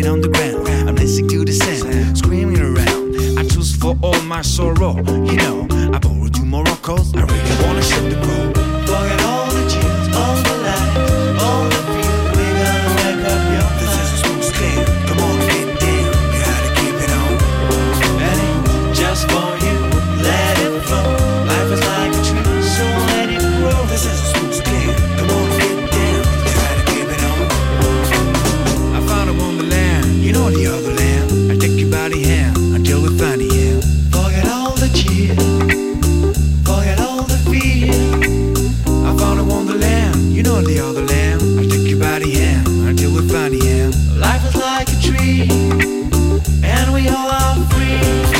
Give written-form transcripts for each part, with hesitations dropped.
feet on the ground. I'm listening to the sound, screaming around. I choose for all my sorrow. You know, I borrowed 2 Moroccos. I really wanna shoot the goal. Forget all the cheers, all the lies, all the fears. We're gonna wake up your mind. This is a smooth scale. Come on, get down. You gotta keep it on. And it's just for you. Let it flow. Life is like a tree, so let it grow. This is a smooth scale. Come on, get down. You gotta keep it on. I found a wonderland. You know the other land. I take you by the hand until we find the end. Forget all the cheer. Forget all the fear. I found a wonderland. You know the other land. I take you by the hand until we find the end. Life is like a tree, and we all are free.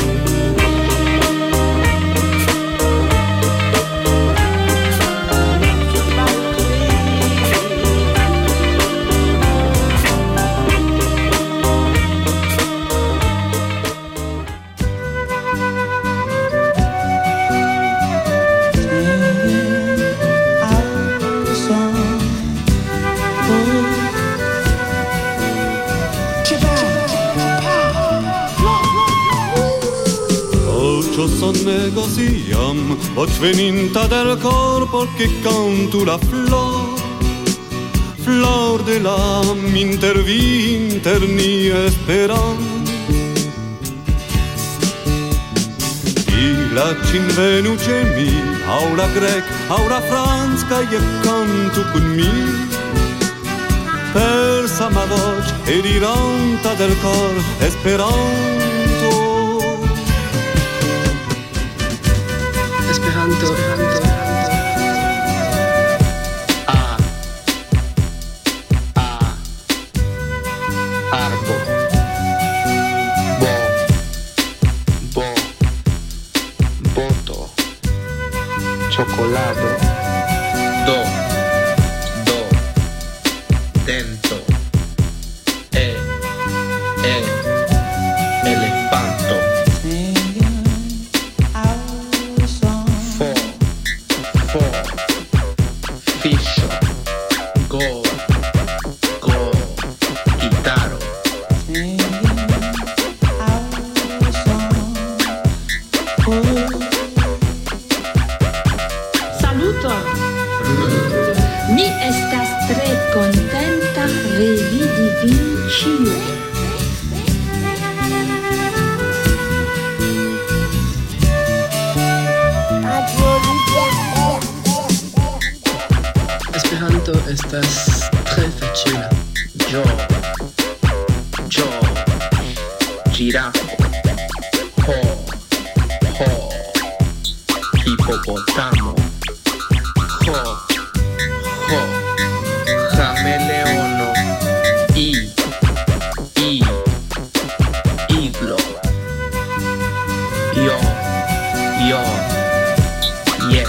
Negociam, voci veninta del corpo che canto la flor de l'âme interni esperam. I la cinvenuce mi, aura grec, aura franca e canto con mi. Persa ma voce e diranta del cor esperanto. Esperanto. Arbo. Boto. Cioccolato. Do. Dento. Elefanto. Fiscio, go, chitarro. Saluto! Mi estas tre contenta revidi vin ĉiuj. Esperanto estas tre facila. Jo, girafo, ho, hipopotamo, ho, cameleono, iglo, yo, yes,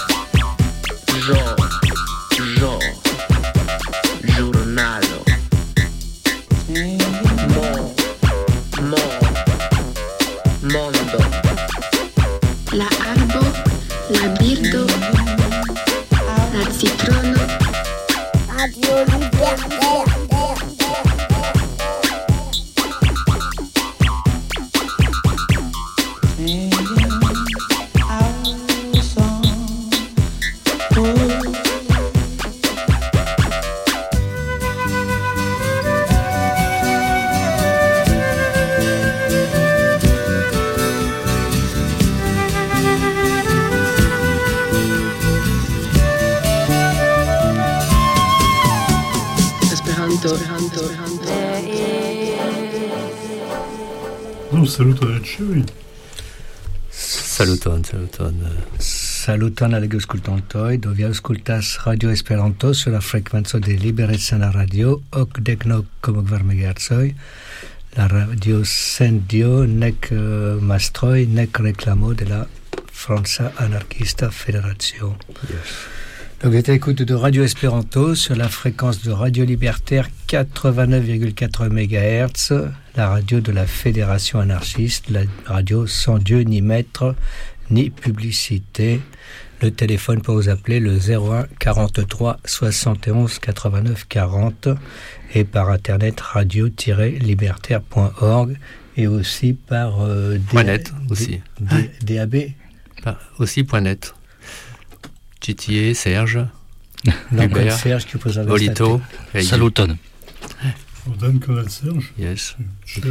giornalo, mondo, La arbo, la birdo, la citrono. Saluton ĉiuj. Saluton. Saluton al aŭskultantoj. Do vi aŭskultas Radio Esperanto sur la frekvenco de Liberecana Radio 89,4 MHz. La radio sen dio nek mastroj nek reklamo de la Franca Anarchista Fédération. Yes. Donc, vous êtes à l'écoute de Radio Esperanto sur la fréquence de Radio Libertaire 89,4 MHz, la radio de la Fédération anarchiste, la radio sans Dieu ni maître ni publicité. Le téléphone pour vous appeler, le 01 43 71 89 40, et par internet radio-libertaire.org, et aussi par .net aussi. DAB. Aussi .net. GTA, Serge, Hubert, Serge qui vous avez Olito, Saluton. Dan Kanal Serge. Yes. Ĉem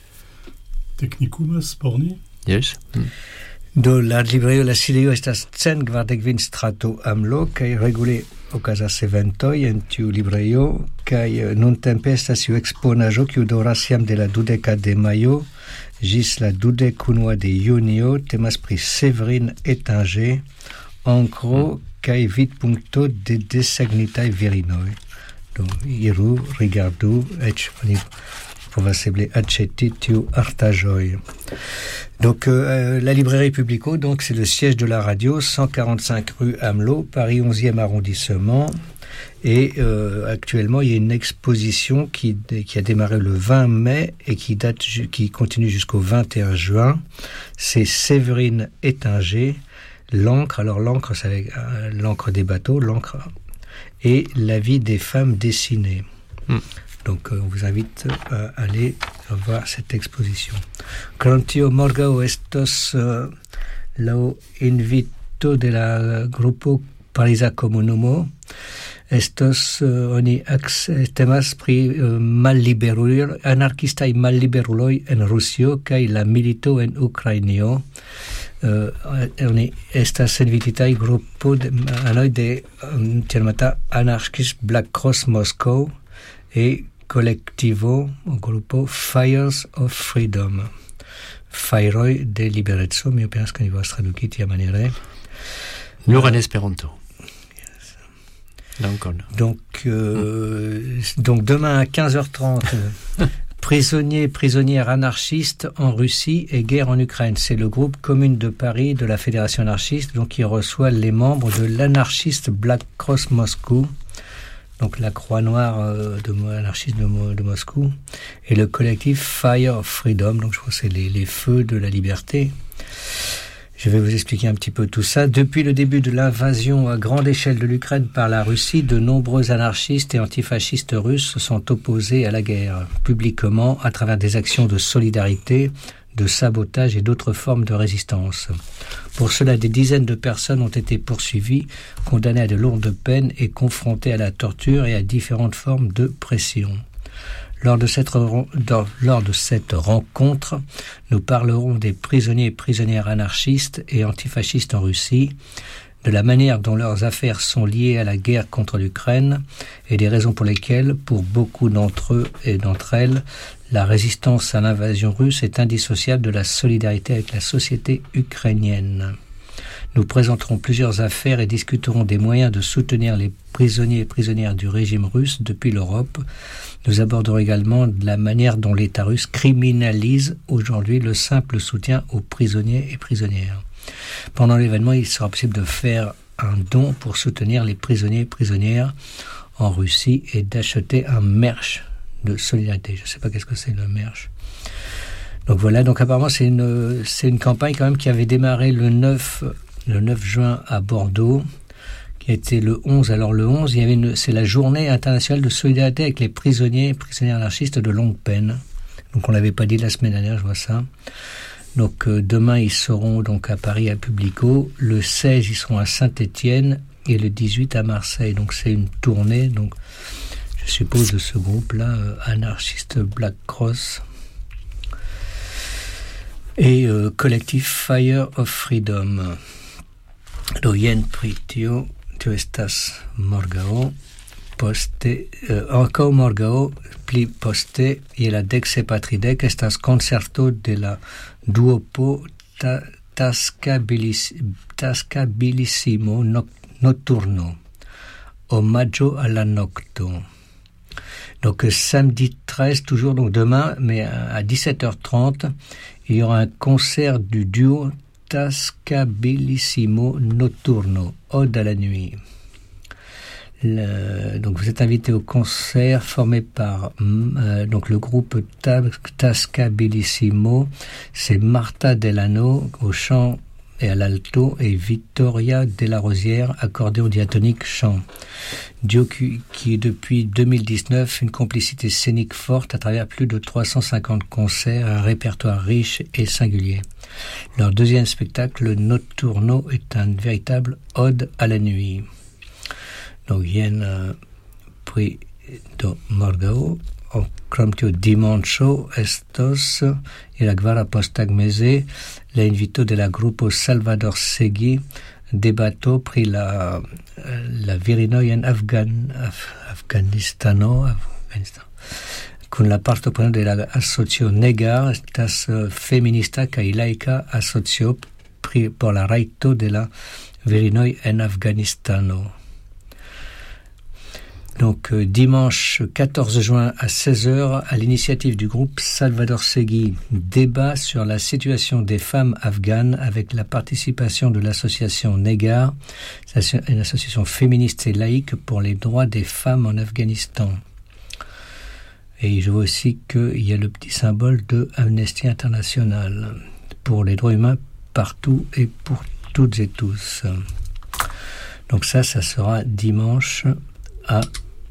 Technicumas Porni. Yes. Do la librejo La Sidejo estas 141 strato Amlo, kaj regule okazas eventoj en tiu librejo, kaj nuntempe estas iu eksponaĵo kiu daŭras jam de la 20 de majo ĝis la 21 de junio. Temas pri Séverine Étinger, encro kaj vidpunkto de desegnitaj virinoj. Do iru, rigardu, eĉ oni povas eble aĉeti tiu artaĵoj. Donc la librairie Publico, donc c'est le siège de la radio, 145 rue Amelot, Paris 11e arrondissement. Et actuellement, il y a une exposition qui a démarré le 20 mai et qui continue jusqu'au 21 juin. C'est Séverine Étinger, l'encre. Alors l'encre, c'est avec l'encre des bateaux, l'encre, et la vie des femmes dessinées. Donc on vous invite à aller voir cette exposition. Krontio morgao estos lao invito de la grupo Parisa Komunumo. Estos oni temas pri malliberuloj, anarkistaj malliberuloj en Rusio kaj la milito en Ukrainio. Oni estas invititaj grupo de anoj de tiamata Anarchist Black Cross Moscow et colectivo o grupo Fires of Freedom. Fajroj de libereco, mi pensas ke ni povas traduki tiamaniere. Nur en Esperanto. Donc demain à 15h30, prisonnières anarchistes en Russie et guerre en Ukraine. C'est le groupe Commune de Paris de la Fédération anarchiste, donc qui reçoit les membres de l'anarchiste Black Cross Moscou, donc la Croix Noire anarchiste de Moscou, et le collectif Fire of Freedom, donc je crois que c'est les feux de la liberté. Je vais vous expliquer un petit peu tout ça. Depuis le début de l'invasion à grande échelle de l'Ukraine par la Russie, de nombreux anarchistes et antifascistes russes se sont opposés à la guerre, publiquement à travers des actions de solidarité, de sabotage et d'autres formes de résistance. Pour cela, des dizaines de personnes ont été poursuivies, condamnées à de lourdes peines et confrontées à la torture et à différentes formes de pression. Lors de cette rencontre, nous parlerons des prisonniers et prisonnières anarchistes et antifascistes en Russie, de la manière dont leurs affaires sont liées à la guerre contre l'Ukraine et des raisons pour lesquelles, pour beaucoup d'entre eux et d'entre elles, la résistance à l'invasion russe est indissociable de la solidarité avec la société ukrainienne. Nous présenterons plusieurs affaires et discuterons des moyens de soutenir les prisonniers et prisonnières du régime russe depuis l'Europe. Nous aborderons également la manière dont l'État russe criminalise aujourd'hui le simple soutien aux prisonniers et prisonnières. Pendant l'événement, il sera possible de faire un don pour soutenir les prisonniers et prisonnières en Russie et d'acheter un merch de solidarité. Je ne sais pas qu'est-ce que c'est le merch. Donc voilà, donc apparemment c'est une campagne quand même qui avait démarré le 9 juin à Bordeaux, qui a été le 11. Alors le 11, c'est la journée internationale de solidarité avec les prisonniers et prisonnières anarchistes de longue peine. Donc on l'avait pas dit la semaine dernière, je vois ça. Donc demain ils seront donc à Paris à Publico, le 16 ils seront à Saint-Étienne et le 18 à Marseille. Donc c'est une tournée, donc je suppose de ce groupe-là, anarchiste Black Cross et collectif Fire of Freedom. Do jen pri tio estas morgao, poste ankaŭ morgao pli poste je la 10:30 estas koncerto de la duopo Tascabilissimo Notturno, omaggio alla nocto. Donc samedi 13, toujours donc demain, mais à 17h30, il y aura un concert du duo Tascabilissimo Notturno, Ode à la nuit. Donc vous êtes invité au concert formé par donc le groupe Tascabilissimo, c'est Marta Delano au chant et à l'alto, et Vittoria Della Rosière, accordéon diatonique chant. Duo qui depuis 2019 une complicité scénique forte à travers plus de 350 concerts, un répertoire riche et singulier. Leur deuxième spectacle, le Notturno, est un véritable ode à la nuit. Donc, Yen Pri do Morgao, o Kromtio Dimancho estos y la Gvara postagmese la invito de la gruppo Salvador Segui debato pri la virinoj en Afganistano kun la partopreno de la asocio Negar estas feminista kaj laika asocio por la rajto de la virinoj en Afganistano. Donc, dimanche 14 juin à 16h, à l'initiative du groupe Salvador Segui, débat sur la situation des femmes afghanes avec la participation de l'association Negar, une association féministe et laïque pour les droits des femmes en Afghanistan. Et je vois aussi qu'il y a le petit symbole de Amnesty International pour les droits humains partout et pour toutes et tous. Donc ça sera dimanche à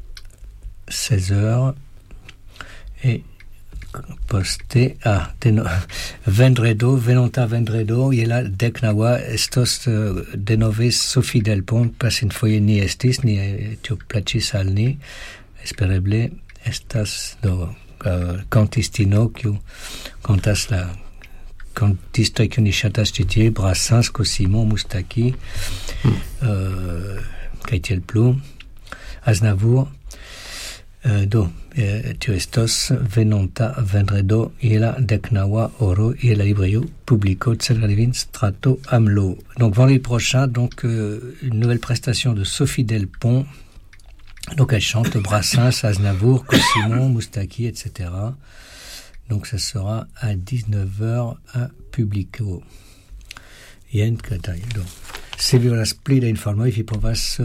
16h et posté à Vendredo, Venonta Vendredo, y la Decnawa, estos denove Sophie Del Pont, pasin foje ni estis, ni tio plaĉis al ni, espereble estas do kantistino kiu kantas la kantistoj kiu ni ŝatas ĉi tie, Brassens, Simon, Moustaki, kaj tiel plu, Aznavour. Tio estos venonta vendredo y la decnawa oro y la librerio publico Celradivin Strato Amlo. Donc vendredi prochain, donc une nouvelle prestation de Sophie Del Pont. Donc elle chante Brassens, Aznavour, Simon, Moustaki, etc. Donc ça sera à 19h à Publico. Jen kaj do. Se vi volas pli da informoj, vi povas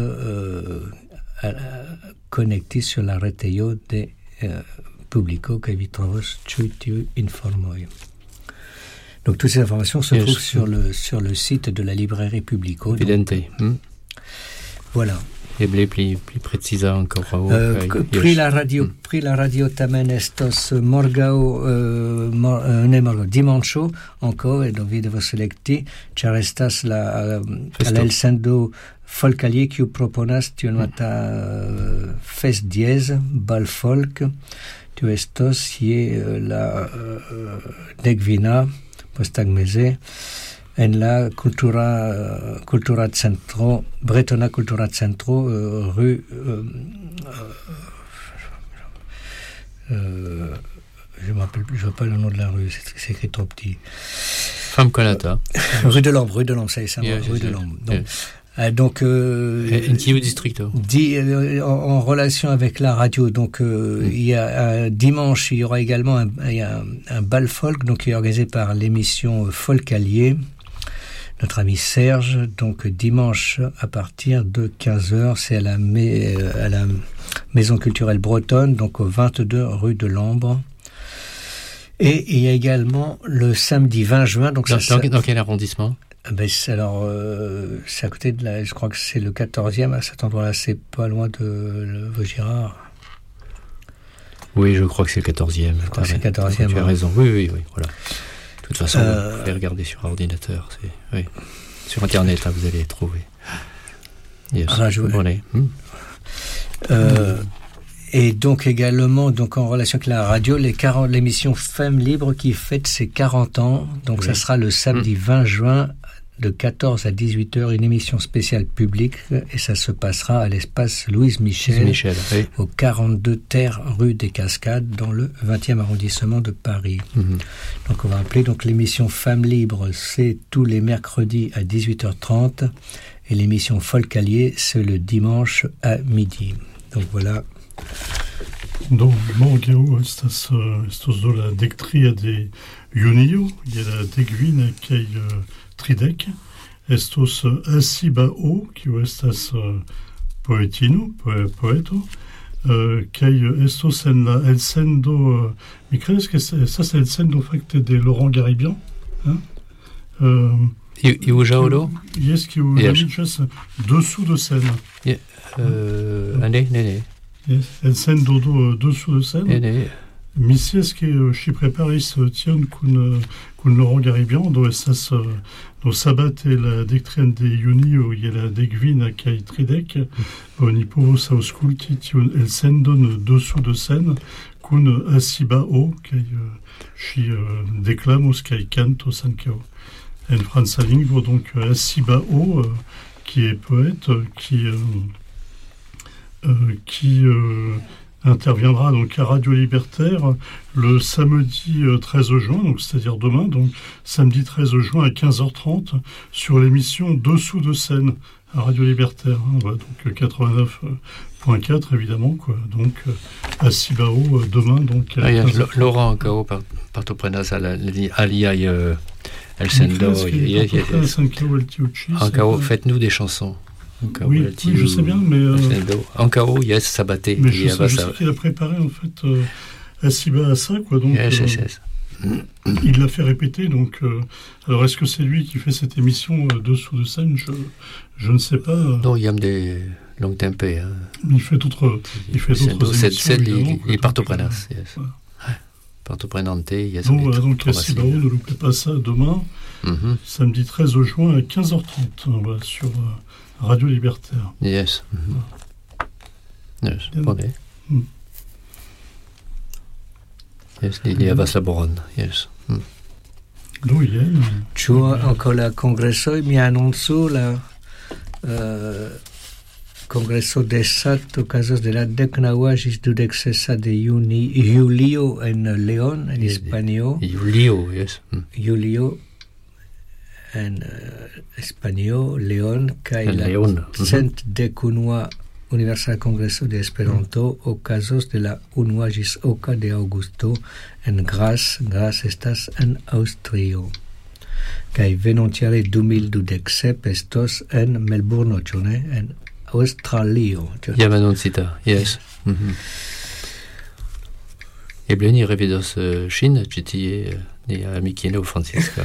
connecté sur la retejo de Publico kaj vi trovos ĉi tiuj informoj. Donc toutes ces informations se trouvent sur le site de la librairie Publico. Evidente. Voilà. Eble pli preciza ankoraŭ. Pri la radio tamen estos morgaŭ dimanĉo ankaŭ, do vi devos elekti, ĉar estas la elsendo Folkalier qui proponas tionata fest diez bal folk tu estos je la dekvina postagmeze en la cultura centro Bretona Cultura Centro rue je m'appelle plus, je vois pas le nom de la rue, c'est écrit trop petit. Femme Colata. Rue de l'Ombre, ça y est, rue de l'Ombre. Donc, en relation avec la radio, donc il y a dimanche, il y aura également un bal folk, donc qui est organisé par l'émission Folkalier, notre ami Serge. Donc dimanche à partir de 15h, c'est à la Maison culturelle bretonne, donc au 22 rue de l'Ambre. Et il y a également le samedi 20 juin. Donc dans quel arrondissement? Alors, c'est à côté de je crois que c'est le 14e, à cet endroit-là, c'est pas loin de Vaugirard. Oui, je crois que c'est le 14e. Je crois que c'est le 14e. Tu as raison, oui, voilà. De toute façon, vous pouvez regarder sur ordinateur, sur Internet, là, vous allez les trouver. Yes. Et donc également, donc en relation avec la radio, l'émission Femmes Libres qui fête ses 40 ans. Donc ça sera le samedi 20 juin de 14 à 18h, une émission spéciale publique, et ça se passera à l'espace Louise Michel au 42 Terre rue des Cascades dans le 20e arrondissement de Paris. Donc on va appeler donc l'émission Femmes Libres, c'est tous les mercredis à 18h30, et l'émission Folkalier, c'est le dimanche à midi. Donc voilà. Donc, morgaŭ estas do la dektria de junio, je la dekvina kaj tridek, estos Asibao, kiu estas poetino, poeto, kaj estos en la elsendo, mi kredas ke estas elsendo fakte de Laurent Garibian, Iujaolo? Yes, qui est dessous de scène. Ne. Yes, elle scène dodo dessous de scène. Ne. Missi, est-ce que je préparais tiens kun Laurent Garibian, do estas do sabat et la dectrine de juni où il y a la degvin kai tridek, ni povos ausculti tion el sendon dessous de scène kun asibao kai shi declamos kai canto sankeo. En franca lingvo donc asibao qui est poète qui interviendra donc à Radio Libertaire le samedi 13 juin, donc c'est-à-dire demain, donc samedi 13 juin à 15h30 sur l'émission Dessous de scène à Radio Libertaire, hein, voilà, donc 89.4 évidemment quoi. Donc à Cibao demain donc. Laurent Cao partoprenas aliai El Sendo. Cao, faites-nous des chansons. Oui, je sais bien, mais... Encore, yes, Sabaté. Mais je sais qu'il a préparé, en fait, Asiba à ça, quoi. Donc, yes. Il l'a fait répéter, donc... alors, est-ce que c'est lui qui fait cette émission dessous de scène? Je ne sais pas. Non, il y a des longues tempées. Hein. Il fait d'autres émissions, il partoprenas, yes. Partoprenante, yes. Donc, Asiba, ne loupez pas ça demain, samedi 13 juin à 15h30, voilà, sur... Radio Libertaire. Yes. Yes, bonnet. Yes, l'idée va laboron. Yes. D'où il est? Tu vois, encore la congresso, mi annonço la congresso de sat casos de la decnaua gis dudexesa de Julio en León, en espagnol. Julio, yes. Julio. En espagnol, León, kai la cent decunua Universal Congreso de Esperanto okazos de la unua gis oka de Augusto en Graz estas en Aŭstrio. Kai venontiare 2027 estos en Melbourne, ĉu ne? En Aŭstralio. Jam anoncita, yes. Eble ni revidos ŝin ĉi tie, nia amikino Francisca.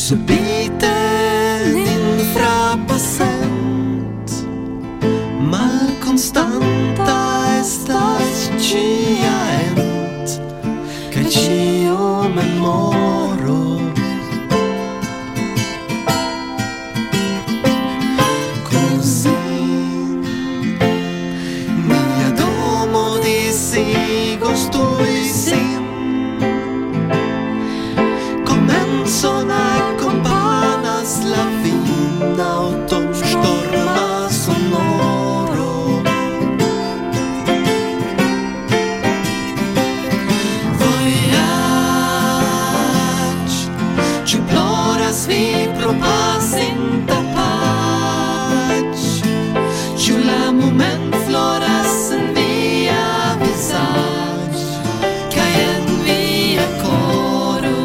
subite l'infrapassent, mal constanta estas cia ent, che cio memoro. Così mia domo dissi costui sin, comenson accompanas la fin auton storma sonoro. Voyage, ci ploras vi pro pasinta pac, ci la moment floras en via visage, ca en via coro.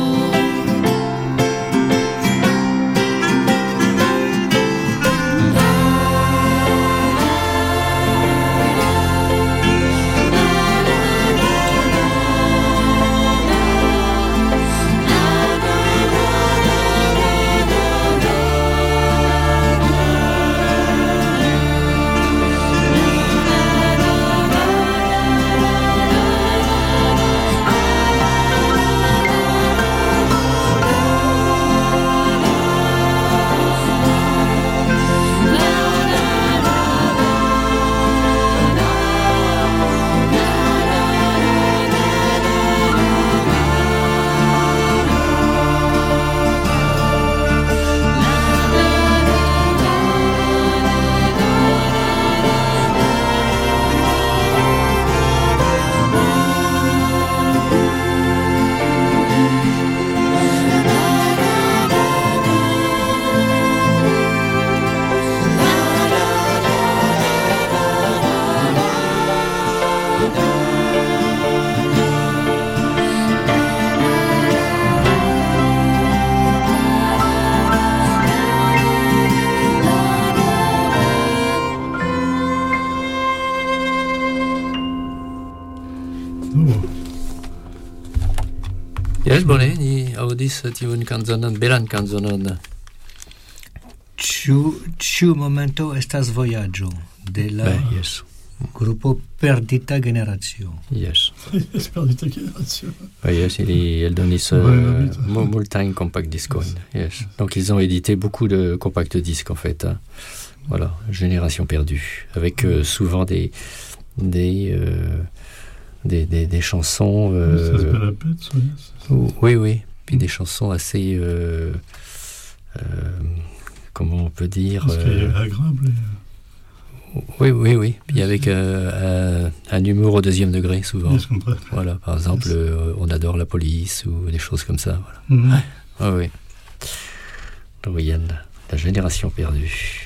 Yes, bone, ni audis tiun canzonon, belan canzonon. Ciu momento estas voyaggio de la Yes. grupo Perdita Generacio. Yes. Perdita Generacio. Yes, il donis multain compact discoin. Yes. Donc ils ont édité beaucoup de compact disques en fait. Hein. Voilà, Génération perdue, avec souvent des chansons. Ça se la pète, Oui. Puis des chansons assez. Comment on peut dire. Parce qu'il y a agréable. Oui. Puis avec un humour au deuxième degré, souvent. Yes, voilà, par exemple, on adore la police ou des choses comme ça. Voilà. Oui. Dorian, la Génération perdue.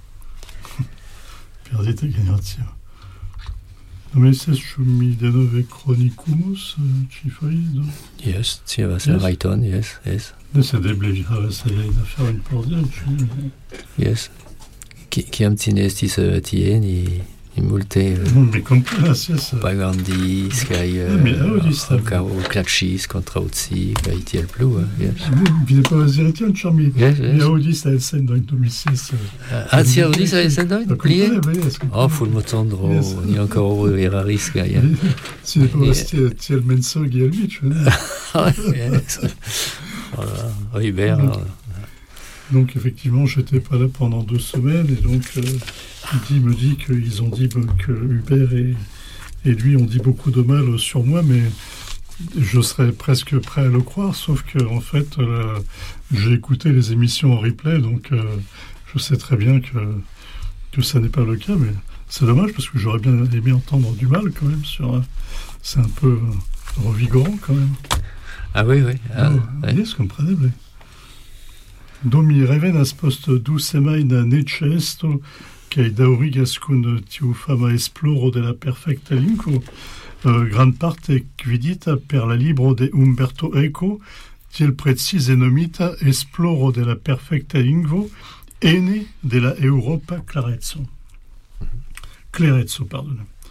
Perdita Generacio. No jesteś mi denove chronicumus, ci fai, do? Yes, ci va ser raiton, yes. Se deblegi havas aliajn aferojn por diri, ĉu? Yes. Kiam ci ne estis tie, ni multe Mi komprenas, yes. pagandis kaj ankaŭ klaĉis kontraŭ ci kaj tiel plu, yes. Vi ne povas diri tion, ĉar mi aŭdis la elsendojn, do mi scias. Ci aŭdis la elsendojn? Plie? Yes. Fulmotondro, ni ankoraŭ eraris kaj. Si ne povas tiel mensogi al mi, ĉu ne? Yes. Voilà, Hubert. Donc effectivement, j'étais pas là pendant 2 semaines et donc Guy me dit qu'ils ont dit que Hubert et lui ont dit beaucoup de mal sur moi, mais je serais presque prêt à le croire, sauf que en fait, j'ai écouté les émissions en replay, donc je sais très bien que ça n'est pas le cas, mais c'est dommage parce que j'aurais bien aimé entendre du mal quand même sur. C'est un peu revigorant quand même. Ah oui. Yes, comprenable. Do mi revenas post 2 semajn ne ĉeesto kaj daŭrigas kun tiu fama esploro de la perfekta lingvo, grandparte gvidita per la libro de Umberto Eco, tiel precize nomita Esploro de la perfekta lingvo ene de la Eŭropa klereco. Pardon.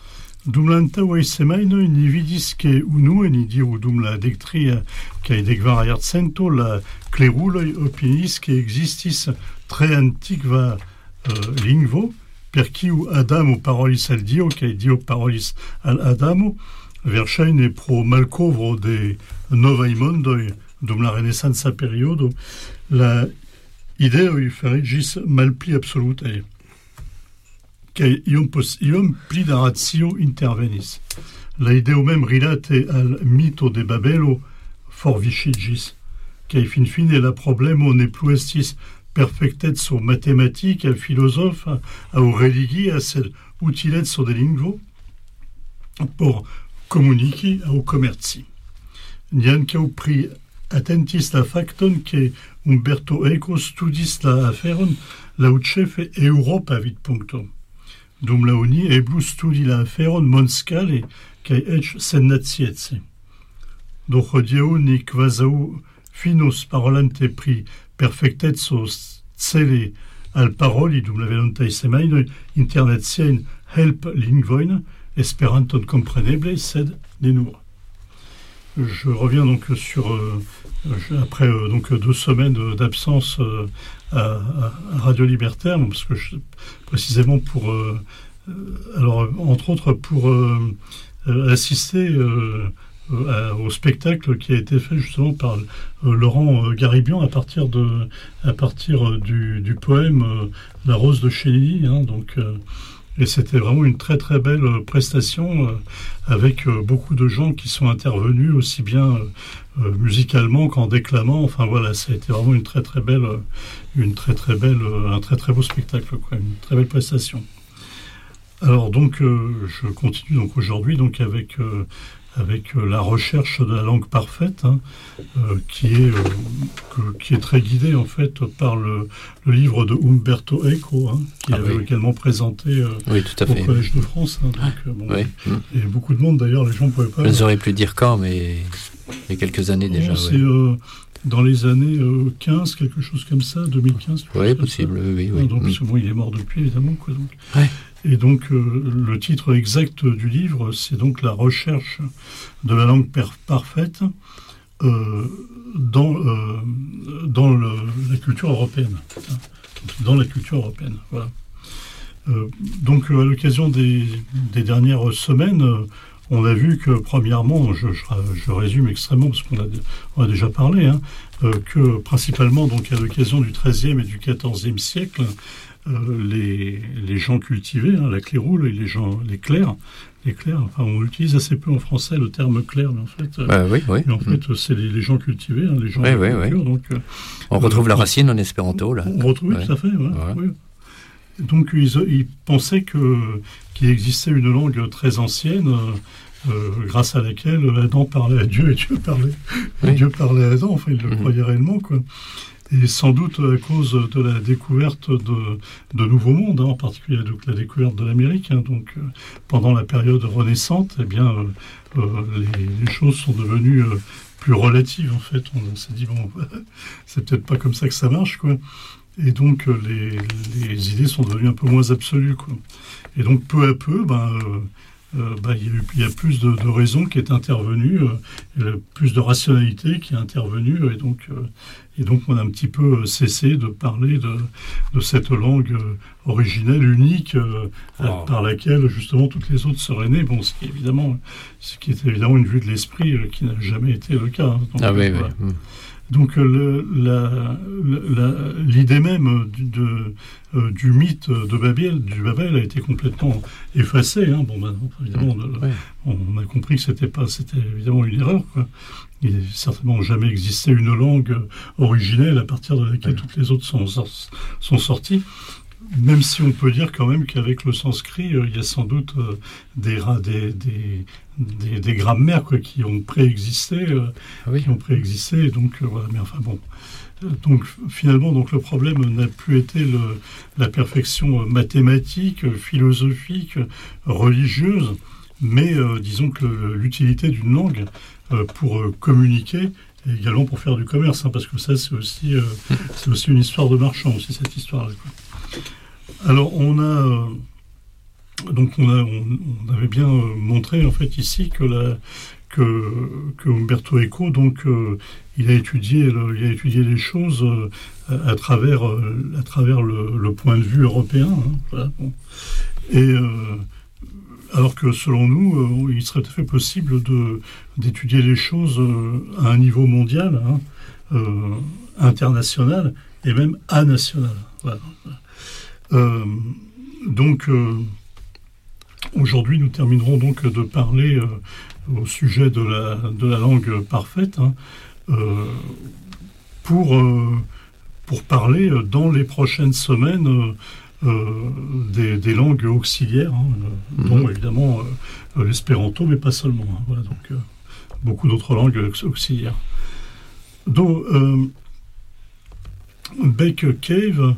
Dum l'antaŭaj semajnoj ni vidis ke unue ni diru dum la dektria kaj dekvara jarcento la kleruloj opiniis ke ekzistis tre antikva lingvo per kiu Adamo parolis al Dio kaj Dio parolis al Adamo, verŝajne pro malkovro de novaj mondoj dum la renesanca periodo, la ideoj fariĝis malpli absolutaj. Kaj iom pli da ratio intervenis. La ideo mem rilate al mito de Babelo forviŝiĝis, kaj finfine la problemo ne plu estis perfekteco matematika, filozofa aŭ religia, sed utileco de lingvo por komuniki aŭ komerci. Ni ankaŭ atentis la fakton ke Umberto Eco studis la aferon laŭ ĉefe eŭropa vidpunkto. Dum la oni eblus studi la aferon mondskale kaj eĉ sennaciece. Do hodiaŭ ni kvazaŭ finos parolante pri perfekteco cele alparoli dum la venontaj semajnoj internaciajn help-lingvojn, Esperanton kompreneble, sed ne nur. Je reviens donc sur après donc 2 semaines d'absence à Radio Libertaire, parce que précisément pour alors entre autres pour assister au spectacle qui a été fait justement par Laurent Garibian à partir du poème La Rose de Chély, hein, donc et c'était vraiment une très très belle prestation avec beaucoup de gens qui sont intervenus aussi bien musicalement qu'en déclamant. Enfin voilà, ça a été vraiment un très très beau spectacle, quoi, une très belle prestation. Alors donc je continue donc aujourd'hui donc avec la recherche de la langue parfaite, hein, qui est très guidée en fait par le livre de Umberto Eco, hein, qui avait également présenté au Collège de France. Hein, donc, bon, oui. Et beaucoup de monde d'ailleurs, les gens ne pouvaient pas... Je n'aurais pu dire quand, mais il y a quelques années déjà. C'est dans les années 15, quelque chose comme ça, 2015. Oui, possible, oui. Donc, parce que bon, il est mort depuis, évidemment. Quoi, donc. Ouais. Et donc, le titre exact du livre, c'est donc la recherche de la langue parfaite dans la culture européenne. Dans la culture européenne, voilà. Donc, à l'occasion des dernières semaines, on a vu que, premièrement, je résume extrêmement, parce qu'on a déjà parlé, hein, que principalement, donc, à l'occasion du XIIIe et du XIVe siècle, les gens cultivés, hein, la cléroule et les clercs, enfin on utilise assez peu en français le terme clerc, mais en fait, mais en fait c'est les gens cultivés, hein, les gens de la culture. Donc, on retrouve la racine en espéranto, là. On retrouve, tout à fait, oui. Donc ils pensaient qu'il existait une langue très ancienne, grâce à laquelle Adam parlait à Dieu et Dieu parlait à Adam, enfin ils le croyaient réellement, quoi. Et sans doute à cause de la découverte de nouveaux mondes, hein, en particulier donc la découverte de l'Amérique. Hein, donc pendant la période renaissante, eh bien les choses sont devenues plus relatives en fait. On s'est dit bon, c'est peut-être pas comme ça que ça marche, quoi. Et donc les idées sont devenues un peu moins absolues, quoi. Et donc peu à peu, il y a plus de raison qui est intervenue, plus de rationalité qui est intervenue, et donc on a un petit peu cessé de parler de cette langue originelle, unique, par laquelle justement toutes les autres seraient nées. Bon, ce qui est évidemment une vue de l'esprit qui n'a jamais été le cas. Hein. Donc, voilà. Donc l'idée même du mythe de Babel a été complètement effacée. Hein. Bon, maintenant, évidemment, on a compris que c'était évidemment une erreur, quoi. Il n'a certainement jamais existé une langue originelle à partir de laquelle toutes les autres sont sorties. Même si on peut dire quand même qu'avec le sanskrit, il y a sans doute des grammaires, quoi, qui ont préexisté, donc voilà. Mais enfin bon. Donc finalement, donc le problème n'a plus été la perfection mathématique, philosophique, religieuse, mais disons que l'utilité d'une langue pour communiquer et également pour faire du commerce, hein, parce que ça c'est aussi une histoire de marchand aussi, cette histoire-là, quoi. Alors on a Donc on avait bien montré en fait ici que Umberto Eco, donc il a étudié les choses à travers le point de vue européen. Hein, voilà, bon. Et alors que selon nous, il serait tout à fait possible d'étudier les choses à un niveau mondial, hein, international et même anational. Voilà. Donc aujourd'hui, nous terminerons donc de parler au sujet de la langue parfaite, hein, pour parler dans les prochaines semaines des langues auxiliaires, hein, dont évidemment l'espéranto, mais pas seulement. Hein, voilà, donc beaucoup d'autres langues auxiliaires. Donc Beck Cave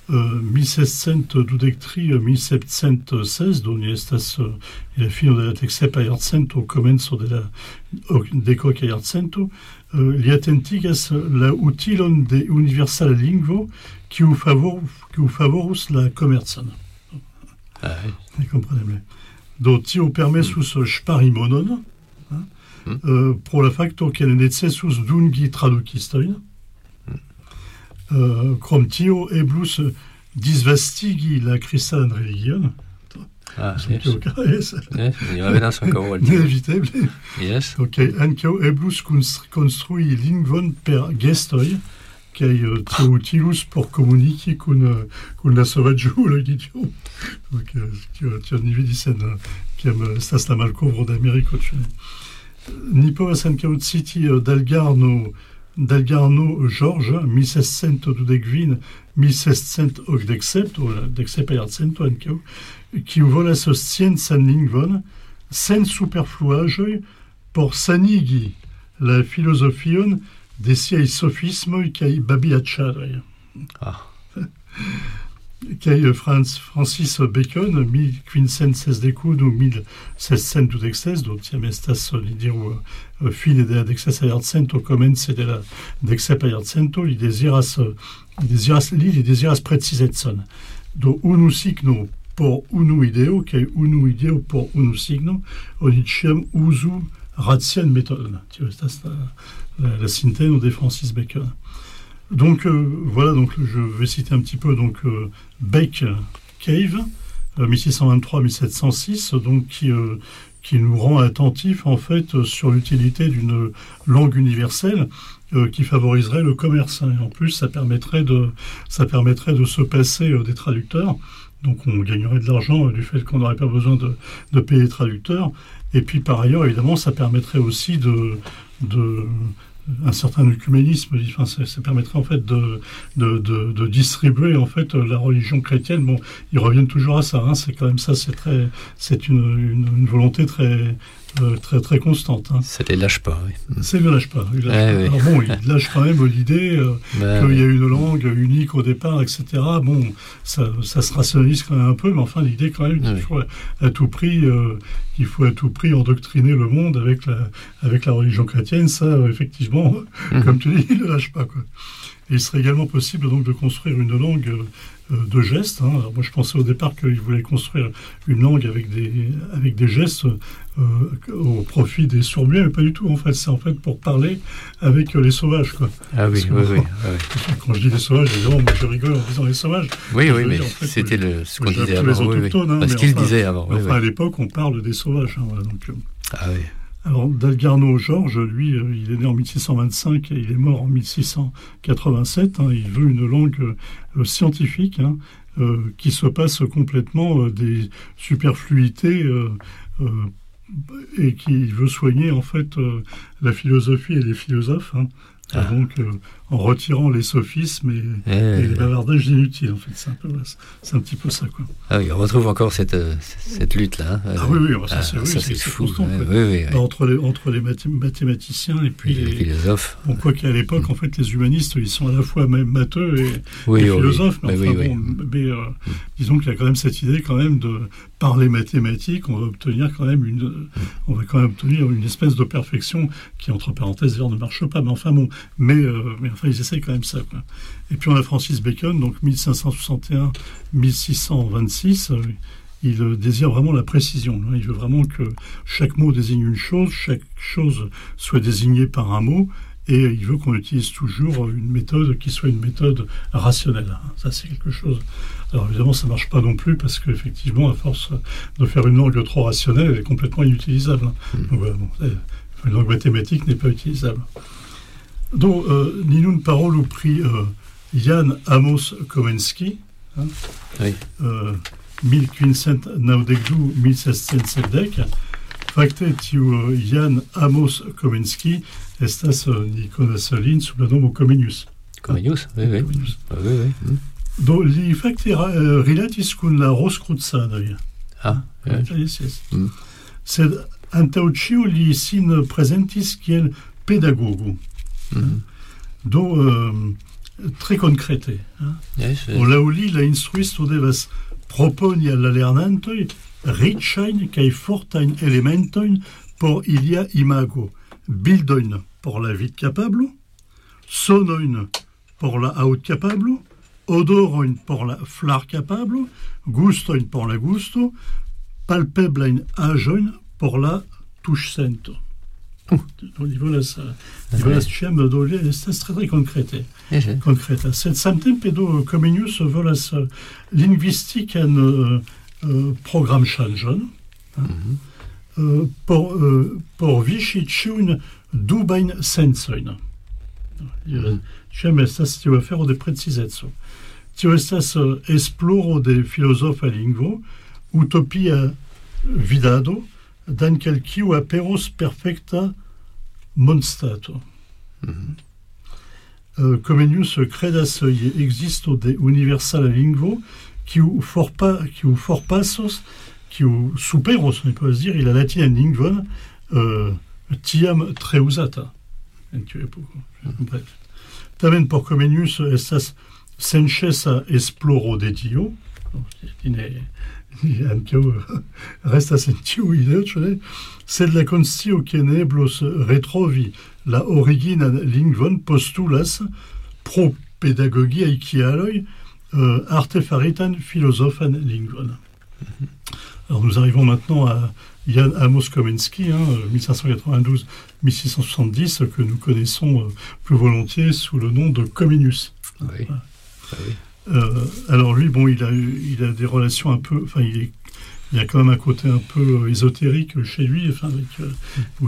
1723-1716, doni estas la fino de la teksepa jarcento, komenco de la dekoka jarcento, li atentigas la utilon de universala lingvo kiu favorus la komercon. Kompreneble. Do tio permesus ŝpari monon, pro la fakto ke necesus dungi tradukistojn. Krom tio eblus disvastigi la kristanan religion. Yes. Ni revenas ankoraŭ al tio. Neeviteble. Yes. Okay, ankaŭ eblus konstrui lingvon per gestoj, kaj tio utilus por komuniki kun la sovaĝuloj de Dio. Donc tio ni vidis kiam estas la malkovro de Ameriko. Ni povas ankaŭ citi Dalgarno George 1612-1687, o la deksepa jarcento ankaŭ, kiu volas sciencan lingvon sen superfluaĵoj por sanigi la filozofion de siaj sofismoj kaj babilaĉadoj. Kaj Francis Bacon 1562-1616, do tiam estas ni diru fine de la deksepa jarcento, komence de la deksepa jarcento, li deziras precizecon. Do unu signo por unu ideo, kaj unu ideo por unu signo, oni ĉiam uzu racian metodon. Tio estas la sinteno de Francis Bacon. Donc voilà, donc je vais citer un petit peu donc Beck Cave 1623-1706, donc qui nous rend attentifs en fait sur l'utilité d'une langue universelle qui favoriserait le commerce. Et en plus, ça permettrait de se passer des traducteurs. Donc on gagnerait de l'argent du fait qu'on n'aurait pas besoin de payer les traducteurs. Et puis par ailleurs, évidemment, ça permettrait aussi de un certain œcuménisme. Enfin, ça permettrait en fait de distribuer en fait la religion chrétienne. Bon, ils reviennent toujours à ça. Hein, c'est quand même ça. C'est une volonté très très constante. Hein. Ça les lâche pas. Oui. Ça les lâche pas. Oui. Alors bon, ils lâchent quand même l'idée qu'il y a une langue unique au départ, etc. Bon, ça se rationalise quand même un peu, mais enfin l'idée quand même qu'il faut à tout prix endoctriner le monde avec la religion chrétienne. Ça, effectivement, comme tu dis, ils ne lâchent pas, quoi. Et il serait également possible donc de construire une langue de gestes. Hein. Alors moi, je pensais au départ qu'ils voulaient construire une langue avec des gestes au profit des sourds-muets, mais pas du tout. En fait, c'est en fait pour parler avec les sauvages, quoi. Ah oui, oui. Quand je dis les sauvages, évidemment, moi je rigole en disant les sauvages. Oui, mais en fait, c'était ce qu'on disait avant. Les autochtones, hein, parce qu'il disait avant. Enfin, à l'époque, on parle des sauvages. Hein, voilà, donc. Ah oui. Alors, Dalgarno George, lui, il est né en 1625 et il est mort en 1687. Hein, il veut une langue scientifique, hein, qui se passe complètement des superfluités et qui veut soigner en fait la philosophie et les philosophes. Hein. Donc, en retirant les sophismes et les bavardages inutiles, en fait, c'est un petit peu ça, quoi. Ah oui, on retrouve encore cette lutte-là. Hein. Oui, c'est fou. Constant, oui. Entre les mathématiciens et puis les philosophes. Bon, quoi qu'à l'époque, en fait, les humanistes, ils sont à la fois même matheux et philosophes, mais disons qu'il y a quand même cette idée, quand même, par les mathématiques, on va quand même obtenir une espèce de perfection qui, entre parenthèses, d'ailleurs, ne marche pas, mais enfin bon. Mais enfin, ils essayent quand même ça, quoi. Et puis on a Francis Bacon, donc 1561-1626. il désire vraiment la précision. Il veut vraiment que chaque mot désigne une chose, chaque chose soit désignée par un mot, et il veut qu'on utilise toujours une méthode qui soit une méthode rationnelle. Ça, c'est quelque chose. Alors évidemment, ça ne marche pas non plus, parce qu'effectivement, à force de faire une langue trop rationnelle, elle est complètement inutilisable. Donc voilà, une langue mathématique n'est pas utilisable. Donc, Ninun parole pri Jan Amos Komenski, oui. 1592-1670, fakte tiu Jan Amos Komenski estas ni konas lin sub la nomo Comenius. Comenius, oui. Comenius. Oui. Do li fakte rilatis kun la Roscrucanoj. Yes. Sed antaŭ ĉio li sin prezentis kiel pedagogo. Do tre konkrete. Yes. Laŭ li la instruisto devas proponi al la lernantoj riĉajn kaj fortajn elementojn por ilia imago. Bildojn por la vidkapablo, sonojn por la aŭdkapablo, odorojn por la flarkapablo, gustojn por la gusto, palpeblajn aĵojn por la tuŝsento. Li volas ĉiam do li estas tre konkrete. Sed samtempe do Comenius volas lingvistikan programŝanĝon por viŝi ĉiujn dubajn sencojn. Ĉiam estas tiu afero de precizeco. Tio estas esploro de filozofa lingvo, utopia vidado, dankel kiu aperos perfekta mondstato. Comenius kredas je ekzisto de universala lingvo, kiu forpasos, kiu superos, on peut dire, la latinan lingvon tiam tre uzata en tiu epoko. Tamen por Comenius estas senĉesa esploro de tio. Ankaŭ restas en tiu ideo, sed la konscio ke ne eblos retrovi la originan lingvon postulas pro pedagogiaj kialoj artefaritan filozofan lingvon. Alors nous arrivons maintenant à Jan Amos Komenski, 1592-1670, que nous connaissons plus volontiers sous le nom de Comenius. Oui. Alors lui, il a des relations un peu... il y a quand même un côté un peu ésotérique chez lui, où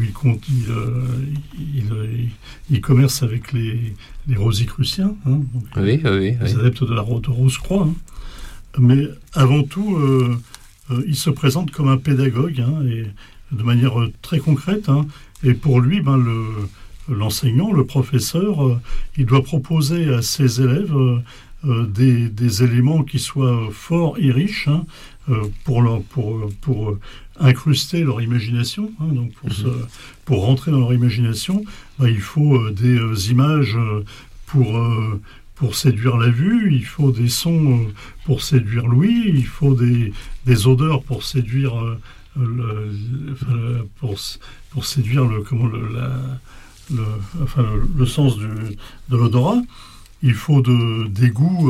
il commerce avec les Rosicruciens, les adeptes de la Rose-Croix. Mais avant tout, il se présente comme un pédagogue, et de manière très concrète. Et pour lui, l'enseignant, le professeur, il doit proposer à ses élèves des éléments qui soient forts et riches, pour incruster leur imagination. Donc pour rentrer dans leur imagination, il faut des images pour séduire la vue, il faut des sons pour séduire l'ouïe, il faut des odeurs pour séduire pour séduire le sens de l'odorat. Il faut des goûts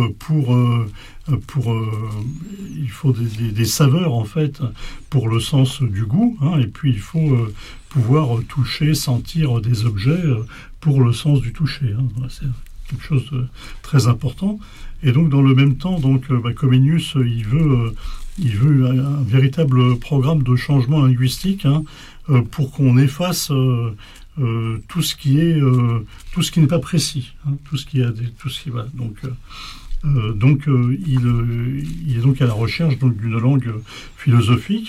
il faut des saveurs en fait pour le sens du goût, et puis il faut pouvoir toucher, sentir des objets pour le sens du toucher. C'est quelque chose de très important. Et donc dans le même temps, Comenius il veut un véritable programme de changement linguistique, pour qu'on efface tout ce qui n'est pas précis, tout ce qui va. Donc il est donc à la recherche d'une langue philosophique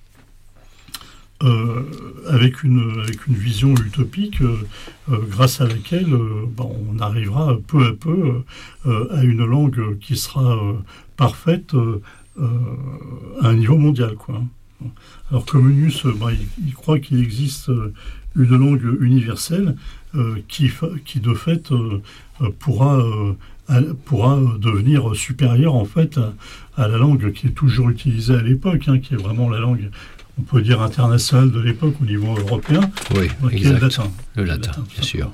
avec une vision utopique, grâce à laquelle on arrivera peu à peu à une langue qui sera parfaite à un niveau mondial, quoi. Alors Comenius, il croit qu'il existe une langue universelle qui de fait pourra devenir supérieure en fait à la langue qui est toujours utilisée à l'époque, qui est vraiment la langue, on peut dire, internationale de l'époque au niveau européen, qui est le latin. Le latin, bien sûr.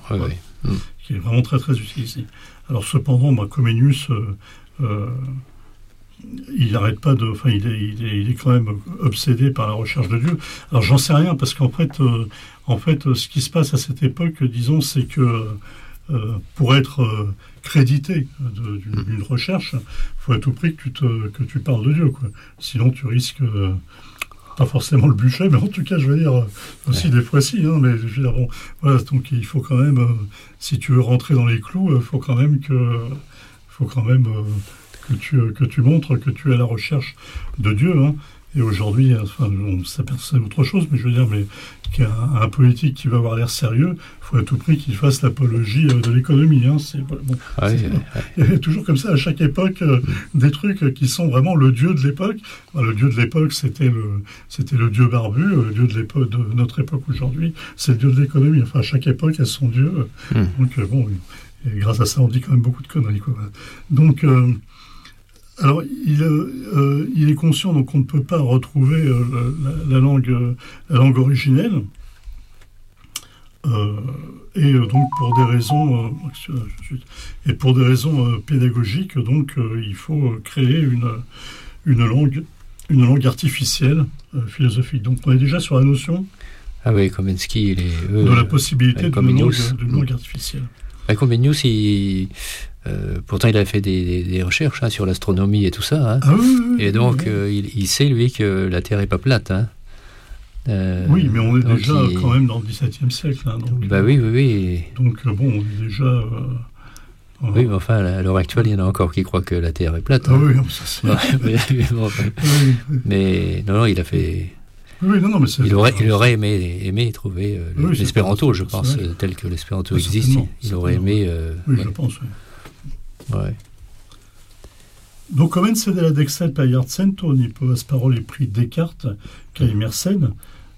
Qui est vraiment très très utilisé. Alors cependant, Comenius il n'arrête pas de... Enfin, il est quand même obsédé par la recherche de Dieu. Alors, j'en sais rien, parce qu'en fait, ce qui se passe à cette époque, disons, c'est que pour être crédité d'une recherche, il faut à tout prix que tu parles de Dieu, quoi. Sinon, tu risques... pas forcément le bûcher, mais en tout cas, je veux dire, aussi des fois si, hein, mais je veux dire, bon, voilà, donc il faut quand même, si tu veux rentrer dans les clous, il faut quand même que tu montres que tu es à la recherche de Dieu, hein. Et aujourd'hui, enfin, on s'aperçoit autre chose, mais je veux dire, mais qu'un politique qui va avoir l'air sérieux, il faut à tout prix qu'il fasse l'apologie de l'économie, hein. Il y a toujours comme ça à chaque époque des trucs qui sont vraiment le dieu de l'époque. Enfin, le dieu de l'époque, c'était le dieu barbu. Le dieu de notre époque aujourd'hui, c'est le dieu de l'économie. Enfin, à chaque époque a son dieu. Donc bon, et grâce à ça, on dit quand même beaucoup de conneries, quoi. Donc alors, il est conscient donc qu'on ne peut pas retrouver la langue originelle, et donc pour des raisons pédagogiques, donc il faut créer une langue artificielle philosophique. Donc on est déjà sur la notion. Ah oui, Komensky, de la possibilité d'une langue artificielle. Comenius, pourtant il a fait des recherches sur l'astronomie et tout ça, hein. Et donc il sait lui que la Terre est pas plate, hein. Oui, mais on est déjà quand même dans le XVIIe siècle, hein, donc, oui. Donc bon, on est déjà oui, mais enfin à l'heure actuelle il y en a encore qui croient que la Terre est plate, hein. Ah oui, ça c'est... mais non, il a fait... Oui, non, mais il aurait aimé trouver l'espéranto, je pense, tel que l'espéranto existe. Il aurait aimé... oui, je pense, oui. Ouais. Donc, come se della Dexel per Iarcento, ni povas paroli pri Descartes, kaj Mersenne,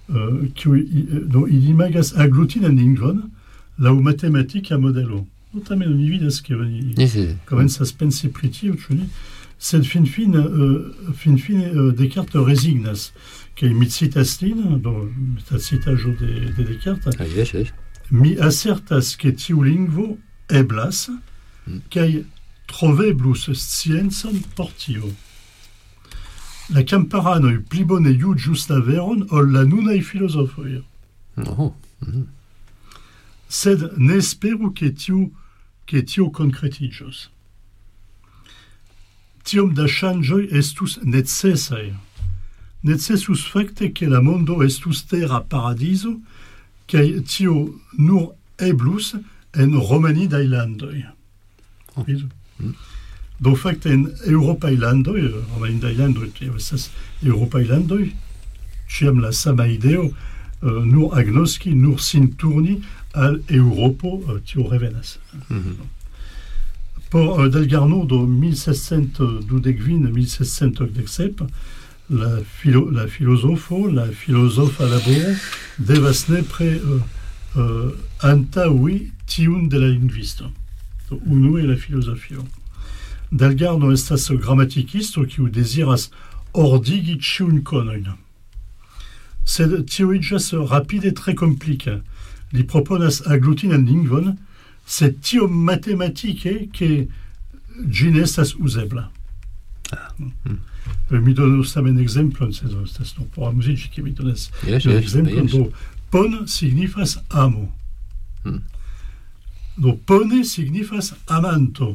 il imagas aglutinan lingvon, laŭ matematika modelo. Tamen oni vidas ke oni komencas pensi pri tio, ĉu ne? Sed finfine Descartes resignas. Kaj mi citas lin, do citaĵo de Descartes, mi asertas ke tiu lingvo eblas, kaj troveblus sciencon por tio. La kamparanoj pli bone juĝus la veron ol la nunaj filozofoj. Sed ne esperu ke tio konkretiĝos. Tiom da ŝanĝoj estus necesaj. Necessus facte che la mondo estus terra paradiso, kaj tio nur eblus en Romanidaj landoj. Do fakte en Eŭropaj landoj, Romanidaj landoj, estas Eŭropaj landoj, ĉiam la sama ideo, nur agnoski, nur sin turni al Eŭropo, tio revenas. Por Delgarno do 1712-1787, la filozofa laboro devas nepre antaŭi tiun de la lingvisto. Unue la filozofio. Delgarno estas grammatikisto kiu deziras ordigi ĉiujn konojn. Sed tio iĝas rapide tre komplika. Li proponas aglutinan lingvon, sed tiom matematike ke ĝi ne estas uzebla. Mi donos tamen ekzemplon, estas nur por amuziĝi, ke mi donas ekzemplon. Do pon signifas amo. Do pone signifas amanto.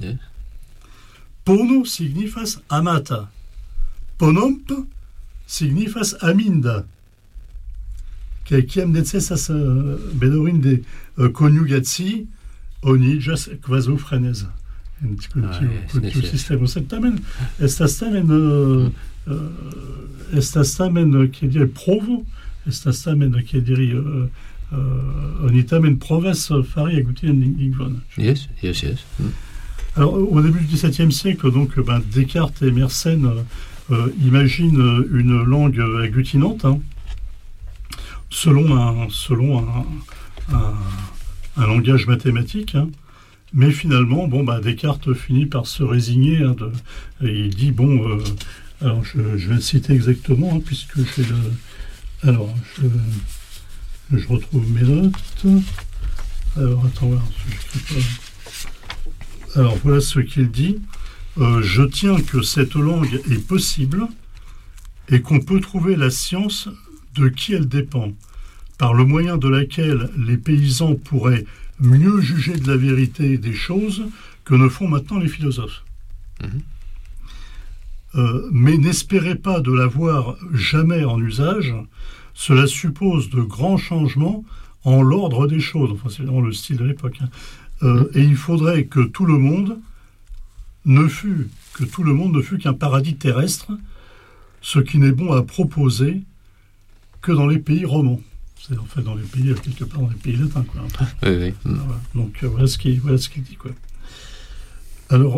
Pono signifas amata. Ponomp signifas aminda. Kaj kiam necesas bedaŭrinde konjugacii, oni iĝas kvazaŭ freneza. En tiu sistemo. Sed tamen estas tamen kiel diri provo, estas tamen kiel diri oni tamen provas fari aglutinan lingvon. Yes. Alors, au début du XVIIe siècle, donc, Descartes et Mersenne imaginent une langue agglutinante, hein, selon un langage mathématique, hein. Mais finalement, Descartes finit par se résigner, hein, et il dit, alors je vais le citer exactement, hein, puisque j'ai le... Alors, je retrouve mes notes. Alors, attends, je n'écris pas. Alors, voilà ce qu'il dit. je tiens que cette langue est possible et qu'on peut trouver la science de qui elle dépend, par le moyen de laquelle les paysans pourraient mieux juger de la vérité des choses que ne font maintenant les philosophes. Mais n'espérez pas de l'avoir jamais en usage, cela suppose de grands changements en l'ordre des choses. Enfin, c'est vraiment le style de l'époque. Et il faudrait que tout le monde ne fût qu'un paradis terrestre, ce qui n'est bon à proposer que dans les pays romans. C'est en fait dans les pays, quelque part dans les pays latins, quoi. Oui. Voilà. Donc voilà ce qu'il dit, quoi. Alors,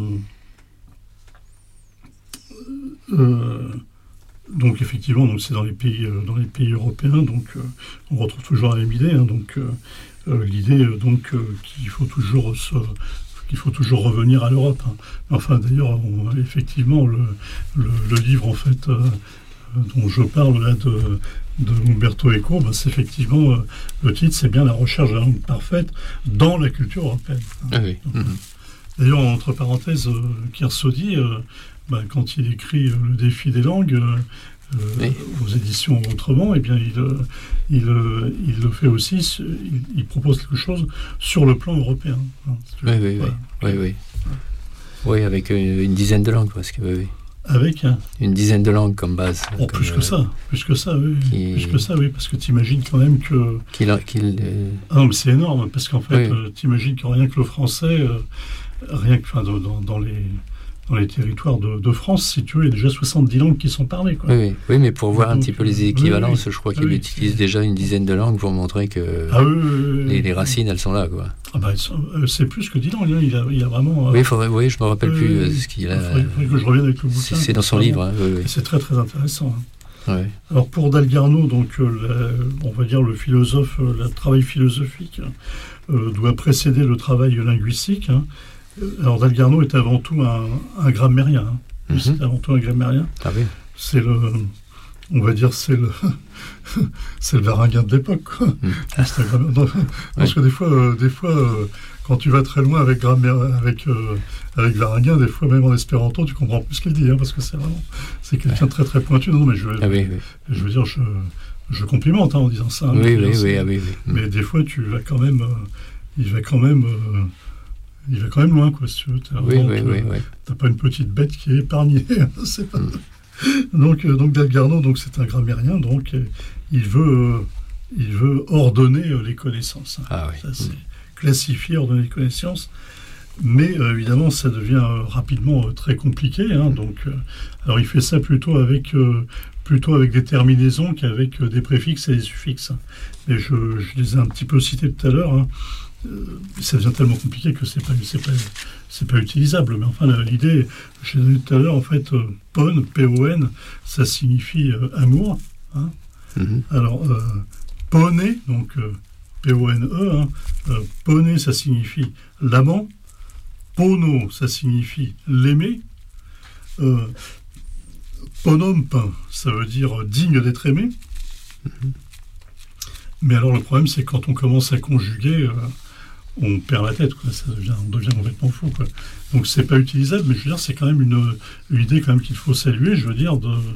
donc effectivement, donc c'est dans les pays européens, donc on retrouve toujours la même idée, hein, donc l'idée qu'il faut toujours revenir à l'Europe. Hein. Enfin, d'ailleurs, effectivement, le livre en fait dont je parle là de Umberto Eco, c'est effectivement le titre, c'est bien la recherche de la langue parfaite dans la culture européenne. Hein. Oui. Donc, d'ailleurs, entre parenthèses, Kersaudy, quand il écrit Le défi des langues aux éditions Autrement, eh bien, il le fait aussi, il propose quelque chose sur le plan européen. Hein. Oui, avec une dizaine de langues, parce que oui. Avec une dizaine de langues comme base. Plus que ça, oui. Plus que ça, oui, parce que t'imagines quand même que... Ah non, mais c'est énorme, parce qu'en fait, t'imagines que rien que le français, dans les territoires de France, si tu veux, il y a déjà 70 langues qui sont parlées, quoi. Oui, mais pour voir un petit peu les équivalences, je crois qu'il utilise déjà une dizaine de langues pour montrer que les racines, elles sont là, quoi. C'est plus que 10 langues, hein. Il a vraiment... je me rappelle plus ce qu'il a... Il faudrait que je revienne avec le bouquin. C'est dans son livre, hein. C'est très très intéressant. Hein. Ouais. Alors pour Dalgarno, donc on va dire le philosophe, le travail philosophique doit précéder le travail linguistique. Hein. Alors Dalgarno est avant tout un grammairien. Hein. C'est avant tout un grammairien. Ah oui. C'est on va dire, c'est le Varanguin de l'époque, quoi. Parce que des fois, quand tu vas très loin avec Varanguin, des fois même en espéranto, tu comprends plus ce qu'il dit, hein, parce que c'est quelqu'un de très très pointu. Non, mais je veux dire, je complimente en disant ça. Hein, oui. Mais des fois, il va quand même loin, quoi, si tu veux. T'as pas une petite bête qui est épargnée. C'est pas... Donc Dalgarno, donc c'est un grammairien, donc il veut ordonner les connaissances. Ça, c'est classifier, ordonner les connaissances. Mais évidemment, ça devient rapidement très compliqué. Hein, donc, alors il fait ça plutôt avec des terminaisons qu'avec des préfixes et des suffixes. Mais je les ai un petit peu cités tout à l'heure. Hein. Ça devient tellement compliqué que c'est pas utilisable. Mais enfin, l'idée, je l'ai donné tout à l'heure, en fait, pon, P-O-N, ça signifie amour. Hein. Alors, poné, donc P-O-N-E, hein, poné, ça signifie l'amant. Pono, ça signifie l'aimer. Ponomp, ça veut dire digne d'être aimé. Mais alors, le problème, c'est que quand on commence à conjuguer, on perd la tête, quoi. On devient complètement fou, quoi. Donc c'est pas utilisable, mais je veux dire, c'est quand même une idée quand même qu'il faut saluer, je veux dire,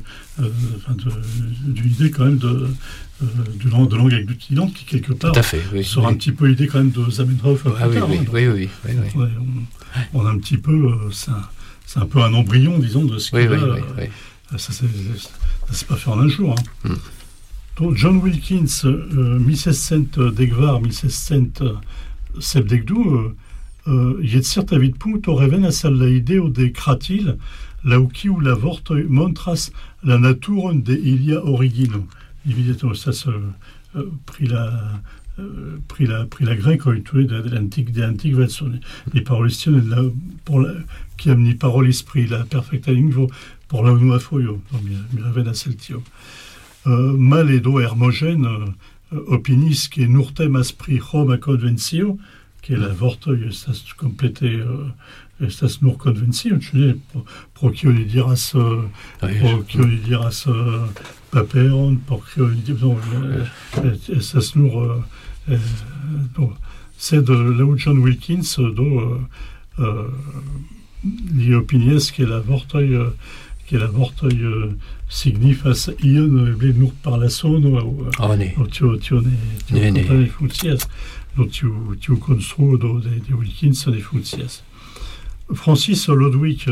d'une idée quand même de langue agglutinante qui quelque part sera un petit peu l'idée quand même de Zamenhof. Oui. On a un petit peu, c'est un peu un embryon, disons, de ce qu'il a. Ça c'est pas fait en un jour. Hein. Donc, John Wilkins, 1600 1672, Jetzer David punkt och reven la ideo de kratil, lauki ou la vortoi montras la naturon de ilia origino. Évidemment, ça pris la grecque de l'antique version. Les parolistions qui a mis parole esprit la perfecta lingvo pour la unua foio, mi reven a celtio. Mal edo hermogène opinis que nurtem aspri Roma convencio, que la vortoi estas complété estas nur convencio, cioè pro ni diras paperon, pro ni estas nur c'est de John Wilkins li opiniez che la vortoi signifas ion eble nur par la sono o tio ne funkcias do tiu konstruo de Wilkins ne funkcias. Francis Lodwig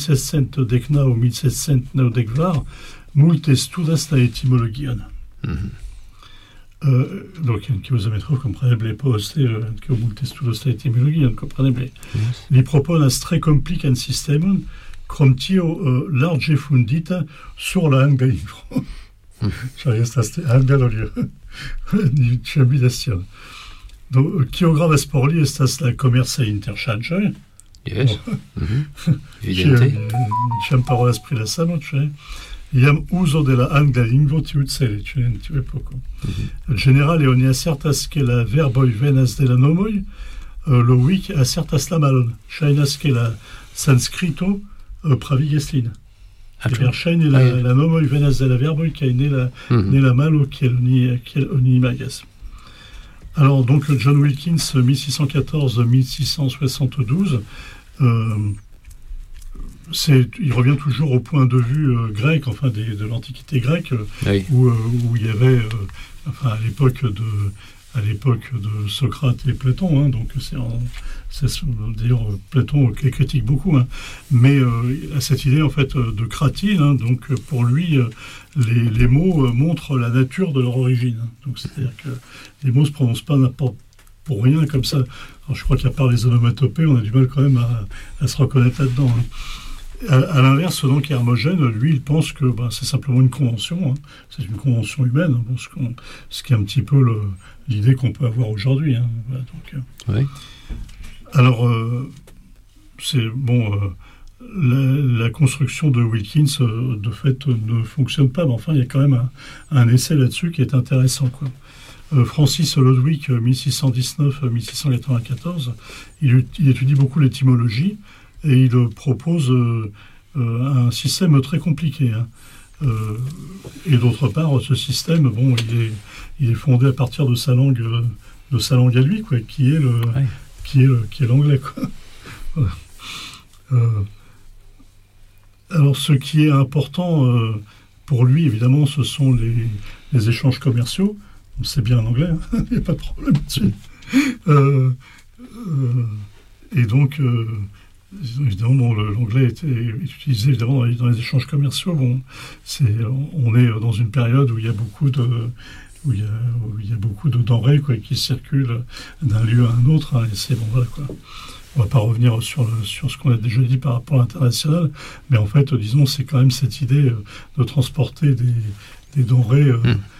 1719-1790 multe studas la etimologion. Donc kilometro compreneble poste que multe studas la etimologion compreneble. Li proponas tre komplikan sistemon krom tio larĝe fundita sur la angla lingvo. Ĉar estas anglalolio ni ĉebidacion. Do kio gravas por li estas la komercaj interŝanĝoj. Yes. Evidente. Ĉiam parolas pri la samo, ĉe iam uzo de la angla lingvo tiucele, ĉe en tiu epoko. Ĝenerale oni asertas ke la verboj venas de la nomoj, Lodwig asertas la malon. Ŝajnas ke la sanskrito pravigas lin. Verŝajne la nomoj venas de la verboj kaj ne la malo kiel oni imagas. Alors, donc, John Wilkins, 1614-1672, il revient toujours au point de vue grec, enfin, de l'Antiquité grecque, où il y avait, à l'époque de Socrate et Platon, donc d'ailleurs Platon qui critique beaucoup, mais cette idée en fait de cratyle, donc pour lui les mots montrent la nature de leur origine, donc c'est-à-dire que les mots se prononcent pas n'importe pour rien comme ça. Alors je crois qu'à part les onomatopées, on a du mal quand même à se reconnaître là-dedans. À l'inverse, donc Hermogène, lui, il pense que c'est simplement une convention, c'est une convention humaine, ce qui est un petit peu l'idée qu'on peut avoir aujourd'hui. Voilà, donc, oui. Alors, la construction de Wilkins, de fait, ne fonctionne pas, mais enfin, il y a quand même un essai là-dessus qui est intéressant, quoi. Francis Lodwig, 1619-1694, il étudie beaucoup l'étymologie, et il propose un système très compliqué. Et d'autre part, ce système, il est fondé à partir de sa langue à lui, quoi, qui est l'anglais, quoi. Alors, ce qui est important pour lui, évidemment, ce sont les échanges commerciaux. On sait bien l'anglais, il n'y a pas de problème là-dessus. Et donc, évidemment, l'anglais est utilisé évidemment dans les échanges commerciaux. On est dans une période où il y a beaucoup de denrées, quoi, qui circulent d'un lieu à un autre. Et voilà, quoi. On va pas revenir sur ce qu'on a déjà dit par rapport à l'international, mais en fait, disons, c'est quand même cette idée de transporter des denrées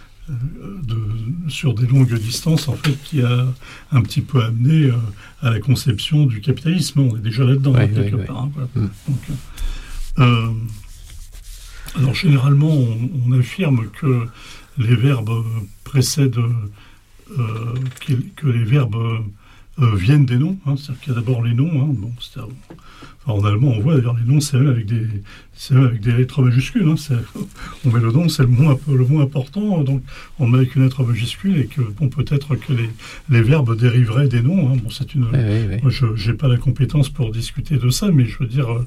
sur des longues distances, en fait, qui a un petit peu amené à la conception du capitalisme. On est déjà là-dedans, quelque part. Voilà. Donc, alors, généralement, on affirme que les verbes précèdent, que les verbes viennent des noms, c'est-à-dire qu'il y a d'abord les noms, en allemand on voit d'ailleurs les noms c'est avec des lettres majuscules, on met le nom, c'est le mot important, donc on met avec une lettre majuscule, et que peut-être que les verbes dériveraient des noms, c'est une moi j'ai pas la compétence pour discuter de ça, mais je veux dire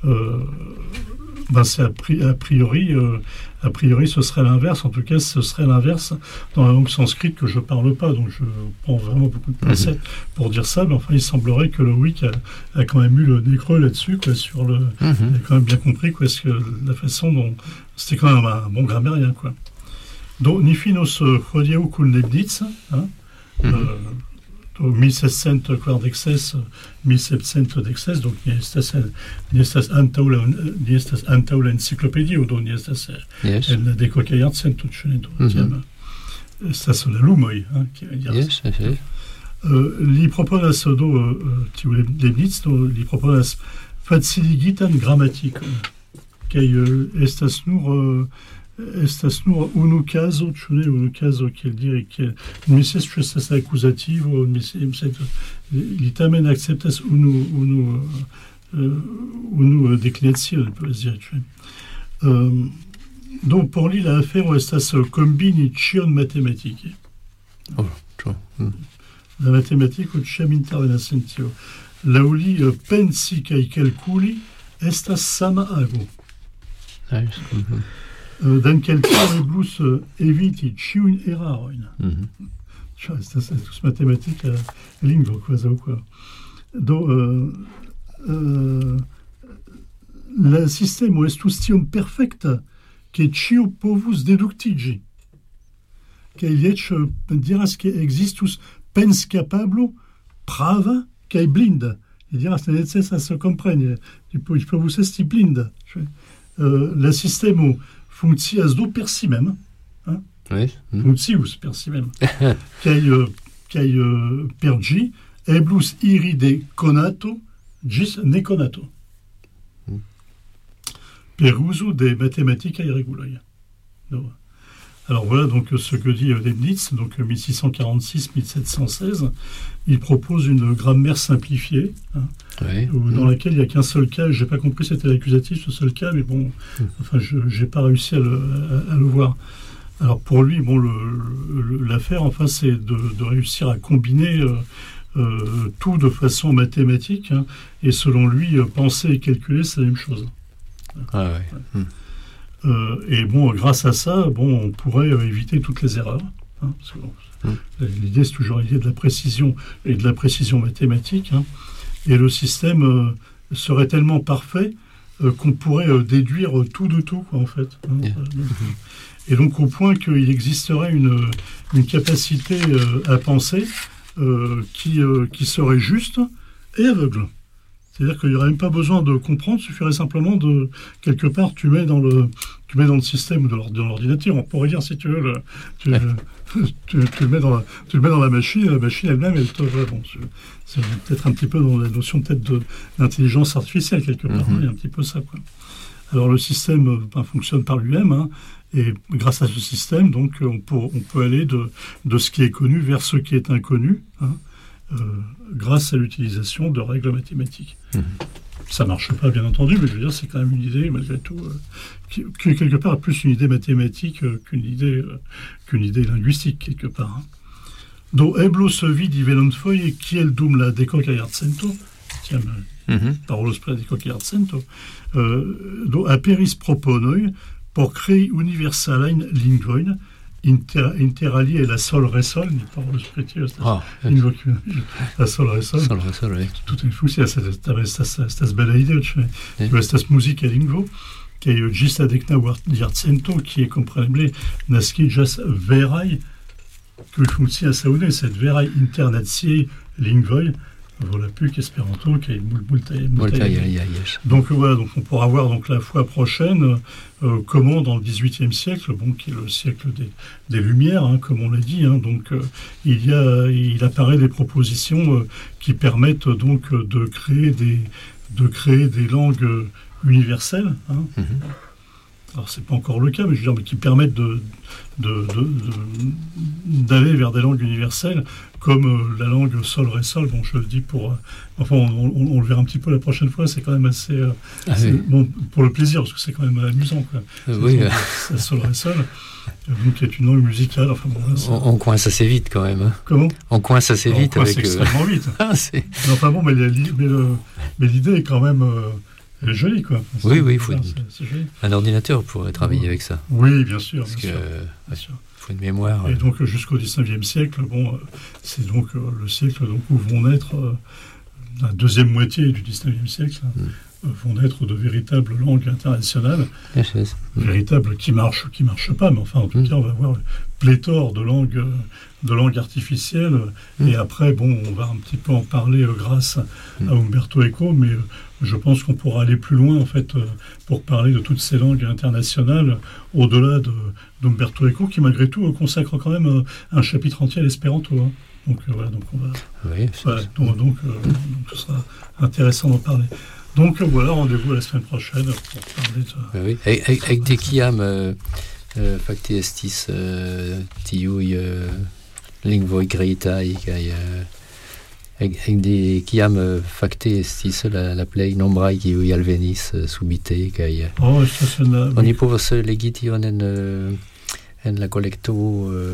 c'est a priori ce serait l'inverse. En tout cas, ce serait l'inverse dans la langue sanscrite que je parle pas, donc je prends vraiment beaucoup de pincettes pour dire ça, mais enfin il semblerait que Lodwig a quand même eu le nez creux là-dessus, quoi, il a quand même bien compris, quoi, la façon dont c'était quand même un bon grammairien, quoi. Donc Nifinos Hodiau kun Leibniz, 1700 d'excès, donc ni estas antaŭ la enciklopedio, do ni estas en la dekoka jarcento, ĉu ne do? Estas la lumoj, kiel diras. Li proponas do tiu Leibniz, li proponas faciligitan gramatikon, kaj estas nur unu caso, ĉu ne, unu caso, kiel diri, mi scias ĉu estas akuzativo, li tamen akceptas unu deklinacion, povas diri, ĉu ne. Donc, por li la afero estas kombini ĉion matematike. La matematiko ĉiam intervenas en tio. lauli pensi kai calculi estas sama ago. Dan calcul eblus eviti ciun erarojn. C'est tous mathématiques lingvo, quoi. Donc, le système estus tiom perfecta che cio povus deductigi. Che liec diras che existus pens capablo prava kai blinda. Il diras que necessas compreni. Il povus esti blinda. Le système functias do per si même. Oui. Functius per si même. Kai per gi eblus iride conato gis ne conato. Per uso des mathématiques irrégulières. Alors voilà donc ce que dit Leibniz, donc 1646-1716. Il propose une grammaire simplifiée, dans laquelle il n'y a qu'un seul cas. Je n'ai pas compris c'était l'accusatif, ce seul cas, mais bon, enfin, je n'ai pas réussi à le voir. Alors pour lui, bon, l'affaire, enfin, c'est de réussir à combiner tout de façon mathématique, et selon lui, penser et calculer, c'est la même chose. Ah ouais. Et bon, grâce à ça, bon, on pourrait éviter toutes les erreurs. Parce que, l'idée, c'est toujours l'idée de la précision et de la précision mathématique. Et le système serait tellement parfait qu'on pourrait déduire tout de tout, quoi, en fait. Et donc, au point qu'il existerait une capacité à penser qui serait juste et aveugle. C'est-à-dire qu'il n'y aurait même pas besoin de comprendre, il suffirait simplement de, quelque part, tu mets dans le système de l'ordinateur. On pourrait dire, si tu veux, tu le mets dans la machine elle-même, elle te va. Bon, c'est peut-être un petit peu dans la notion peut-être d'intelligence artificielle, quelque part. Il y a un petit peu ça, quoi. Alors, le système fonctionne par lui-même, et grâce à ce système, donc, on peut aller de ce qui est connu vers ce qui est inconnu, grâce à l'utilisation de règles mathématiques. Ça ne marche pas, bien entendu, mais je veux dire, c'est quand même une idée, malgré tout, qui quelque part, est plus une idée mathématique qu'une idée linguistique, quelque part. Do eblos vidi velonfoje kiel dum la dekoka jarcento, parolos pri la dekoka jarcento, do aperis proponoj por krei universalajn lingvojn, interalie la sol resol, ni parolos pri tio, la sol resol. Sol resol, oui. Tout est fou, estas bela ideo, estas muzika lingvo, kaj ĝis la dekna jarcento, kie kompreneble naskiĝas veraj, kiuj funkcias aŭde, sed veraj internaciaj lingvoj, volapük, espéranto, kaj multaj. Donc voilà, donc on pourra voir donc la fois prochaine comment dans le XVIIIe siècle, bon, qui est le siècle des Lumières, comme on l'a dit, donc il apparaît des propositions qui permettent donc de créer des langues universelles. Alors c'est pas encore le cas, mais je veux dire, mais qui permettent d'aller vers des langues universelles, comme la langue sol ré sol. Bon, je le dis pour, enfin, on le verra un petit peu la prochaine fois. C'est quand même assez, bon, pour le plaisir, parce que c'est quand même amusant, quoi. Oui. La sol ré sol, donc qui est une langue musicale. Enfin bon, là, on coince assez vite quand même. Comment? On coince assez vite avec. Extrêmement vite. Enfin bon, mais l'idée est quand même. Elle est jolie, quoi. Oui, il faut un ordinateur pourrait travailler avec ça. Oui, bien sûr. Il faut une mémoire. Et donc, jusqu'au XIXe siècle, bon, c'est donc le siècle donc, où vont naître, la deuxième moitié du XIXe siècle, vont naître de véritables langues internationales. Véritables qui marchent pas, mais enfin, en tout cas, on va avoir pléthore de langues artificielles. Et après, bon, on va un petit peu en parler grâce à Umberto Eco, mais je pense qu'on pourra aller plus loin, en fait, pour parler de toutes ces langues internationales, au-delà d'Umberto Eco, qui, malgré tout, consacre quand même un chapitre entier à l'espéranto. Donc, voilà, donc on va... Oui, donc ce sera intéressant d'en parler. Donc, voilà, rendez-vous la semaine prochaine pour parler de... Oui, avec des kiam, facti estis tiui lingvoi kreitai, kai... Avec des kiam facte estis la plej nombraj kiuj alvenis subite kaj oni povas legi tion en la kolekto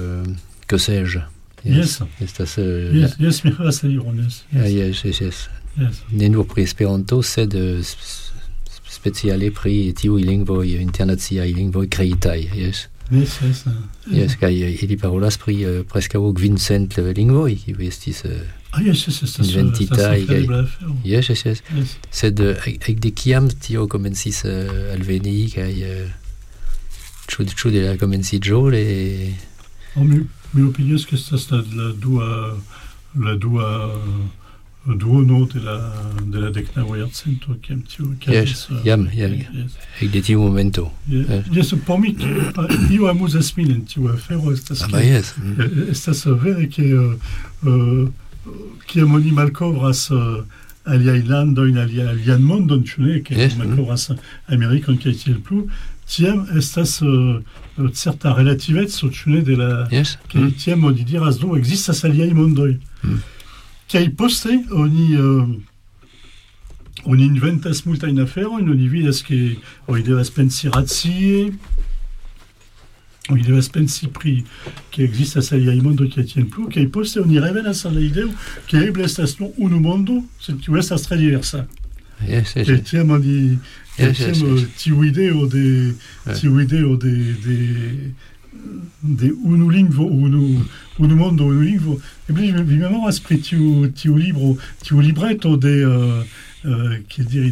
que sais-je. Yes, mi havas la libron, yes. Yes. Nenur pri Esperanto, sed speciale pri tiuj lingvoj internaciaj lingvoj kreitaj, jes. Yes, kaj ili parolas pri preskaŭ 500 lingvoj, kiuj estis inventitaj. Yes. Sed ekde kiam tio komencis alveni, kaj ĉu de la komenciĝo Mi opinias que estas la duono de la deknaŭa jarcento, kiam tio okazis. Jam, ekde tiu momento. Jes, por mi io amuzas min en tiu afero estas vere ke kiam oni malkovras aliaj landojn, alian mondon, ĉu ne, ke malkovras Amerikon kaj tiel plu, tiam estas certa relativeco, ĉu ne, de la kaj tiam oni diras do ekzistas aliaj mondoj. Kaj poste oni inventas multajn aferojn, oni vidas ke oni devas pensi racie, oni devas pensi pri ke ekzistas aliaj mondoj kaj tiel plu, kaj poste oni revenas al la ideo ke eble estas nur unu mondo, sed kiu estas tre diversa. Kaj tiam oni tiu ideo de unu lingvo, unu mondo, unu lingvo. Eble vi memoras pri tiu libro, tiu libreto de kiel diri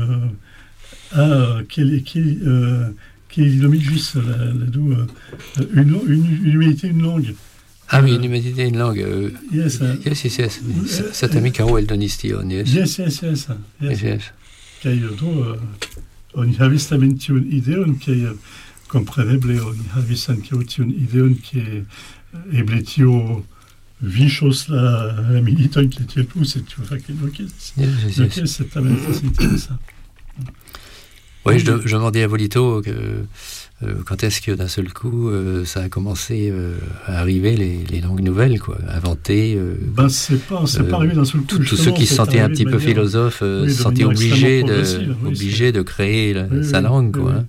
kiel nomiĝis la du une humanité, une langue. Ah oui, une humanité, une langue. Yes. Cet ami Caro eldonis tion, yes. Yes. Kaj do oni havis tamen tiun ideon, kaj kompreneble oni havis ankaŭ tiun ideon, ke eble tio viŝos la militojn kaj tiel plu, sed tio fakte ne okazis. C'est tamen interesa. Oui, je demandais à Volito quand est-ce que d'un seul coup ça a commencé à arriver les langues nouvelles, quoi, inventées. C'est pas arrivé d'un seul coup. Tous ceux qui se sentaient un petit peu philosophes se sentaient obligés de créer sa langue, quoi.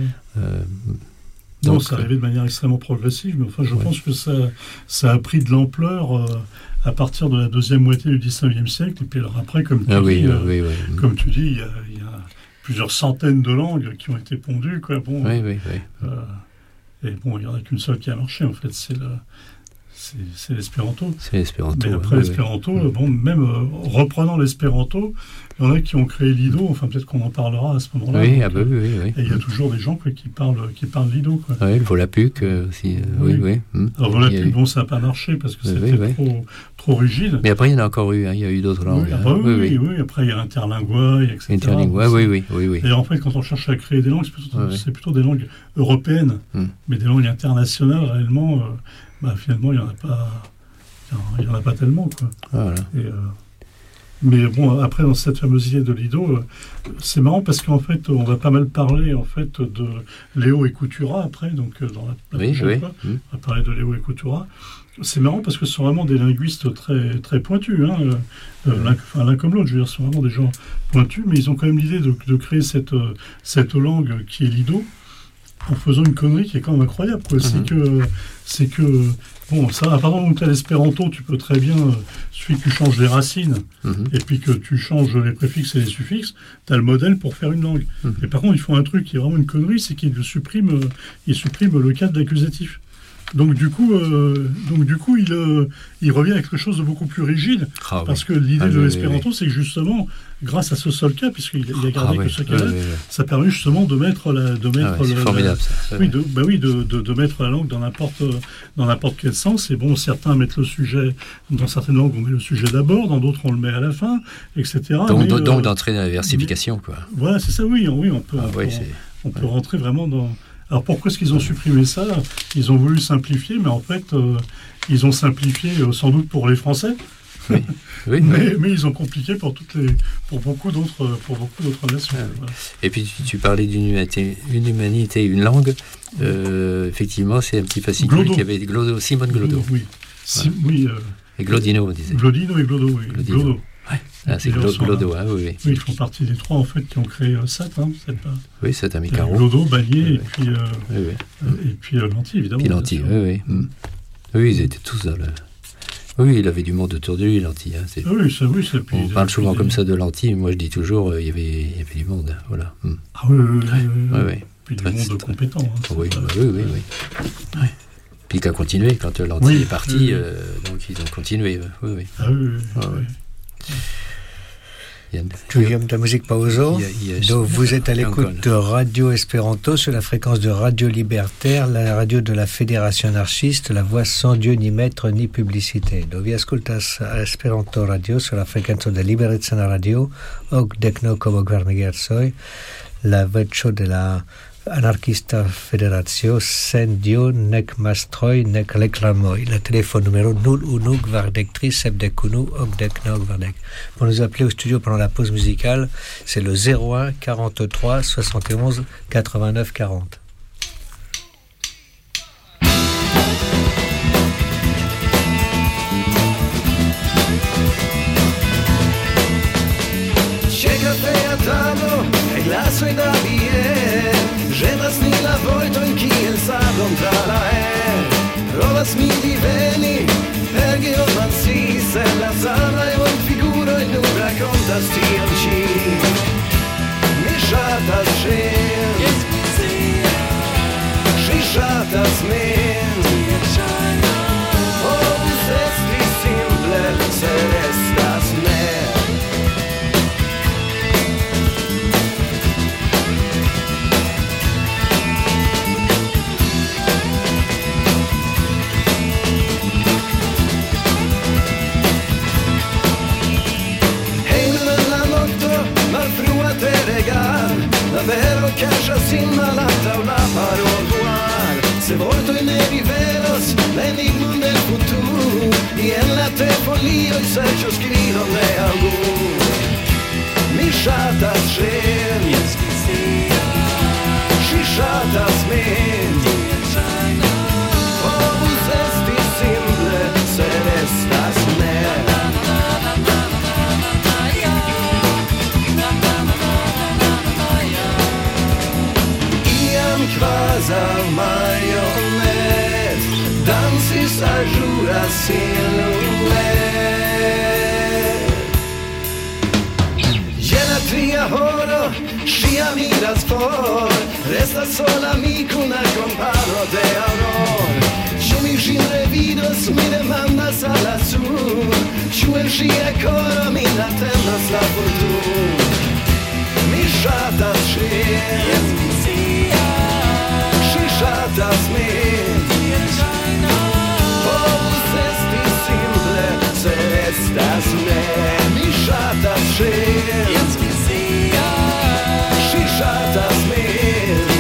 Non, c'est arrivé de manière extrêmement progressive, mais enfin, je pense que ça a pris de l'ampleur à partir de la deuxième moitié du XIXe siècle, et puis alors après, comme tu dis, il y a plusieurs centaines de langues qui ont été pondues, quoi. Bon, et bon, il n'y en a qu'une seule qui a marché, en fait, c'est l'espéranto. C'est l'espéranto. Mais après l'espéranto, bon, même reprenant l'espéranto, il y en a qui ont créé Lido, enfin peut-être qu'on en parlera à ce moment-là. Oui, donc, et il y a toujours des gens qui parlent Lido, quoi. Oui, le Volapük aussi. Oui. Alors Volapük, bon, ça n'a pas marché parce que c'était trop rigide. Mais après, il y en a encore eu, il y a eu d'autres langues. Oui, après il y a Interlingua, etc. Interlingua, oui. Et en fait, quand on cherche à créer des langues, c'est plutôt des langues européennes, mais des langues internationales, réellement, finalement, il n'y en a pas tellement, quoi. Voilà. Mais bon, après, dans cette fameuse idée de Lido, c'est marrant parce qu'en fait, on va pas mal parler en fait de Léo et Coutura après, donc dans la prochaine fois, on va parler de Léo et Coutura. C'est marrant parce que ce sont vraiment des linguistes très, très pointus, l'un comme l'autre, je veux dire, ce sont vraiment des gens pointus, mais ils ont quand même l'idée de créer cette langue qui est Lido, en faisant une connerie qui est quand même incroyable, quoi. C'est que bon, ça, pardon, donc tu as l'espéranto, tu peux très bien, suffit que tu changes les racines, et puis que tu changes les préfixes et les suffixes, tu as le modèle pour faire une langue. Et par contre, ils font un truc qui est vraiment une connerie, c'est qu'ils suppriment le cadre d'accusatif. Donc du coup, il revient à quelque chose de beaucoup plus rigide, parce que l'idée de l'espéranto, c'est que justement, grâce à ce seul cas, puisqu'il a gardé que ce cas-là, ça permet justement de mettre c'est formidable, ça. De mettre la langue dans n'importe quel sens. Et bon, certains mettent le sujet dans certaines langues, on met le sujet d'abord, dans d'autres on le met à la fin, etc. Donc d'entrer dans la versification, quoi. Voilà, c'est ça. Oui, on peut rentrer vraiment dans. Alors pourquoi est-ce qu'ils ont supprimé ça? Ils ont voulu simplifier, mais en fait, ils ont simplifié sans doute pour les Français. Mais ils ont compliqué pour beaucoup d'autres nations. Voilà. Et puis tu parlais d'une humanité, une langue. Effectivement, c'est un petit fascicule qui avait Simone Glodo. Et Glodino, on disait. Glodino et Glodo, oui. Glodo. C'est Glodo, oui. Ils font partie des trois en fait qui ont créé SAT. Oui, SAT Amicaro. Glodo, Bagné et puis Lanty, évidemment. Puis Lanty, oui, ils étaient tous Oui, il avait du monde autour de lui, Lanty. Hein, on parle souvent comme ça de Lanty, moi je dis toujours, il y avait du monde. Voilà. Ah oui. Puis du monde compétent. Hein, oui. Puis qu'il a continué, quand Lanty est parti, donc ils ont continué. Oui. Ah oui. Tujum ta musique pauso. Donc vous êtes à l'écoute de Radio Espéranto sur la fréquence de Radio Libertaire, la radio de la Fédération anarchiste, la voix sans Dieu ni maître ni publicité. Donc vi ascoltas Esperanto Radio sur la fréquence de Liberezza Radio, ok dekno como megahertzoj, la voĉo de la anarchista federacio sen Dio nek mastroj nek reklamoj. Le téléphone numéro 01 43 71 89 20. Pour nous appeler au studio pendant la pause musicale, c'est le 01 43 71 89 40. Žedras ni la vojton kiel sablon tra la aer. Provas mi diveni per geomanci, se la samaj figuroj nun rakontas tion ĉi. Mi ŝatas ŝin, ŝi ŝatas min. Povus esti simple, se restas ne. Vero kaŝas sin malantaŭ la paroluar. Se vortoj ne rivelos la enigmon del futuro, jen la tre folioj serĉos skribon de aŭgur. Mi ŝatas ŝin, ŝi ŝatas min. Povus esti simple, se restas ne. Kvazaŭ marionet dancis aĵura siluet. Je la tria horo ŝia miras for, restas sola mi kun akompano de auror. Ĉu mi ŝin revidos, mi demandas al la sur, ĉu en ŝia koro min atendas la fortuno. Mi ŝatas ŝin, ŝatas min. Povus esti simple, se restas ne. Mi ŝatas ŝin, ŝi ŝatas min.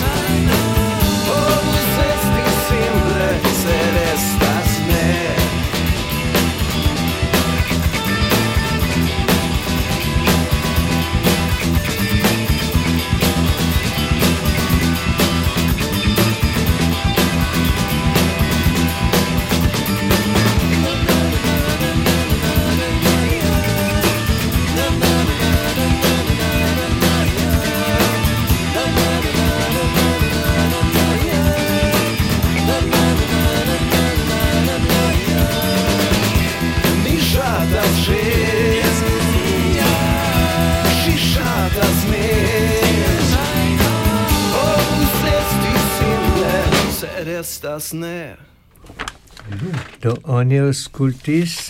Povus esti simple, se restas ne. Estas ne. Do oni aŭskultis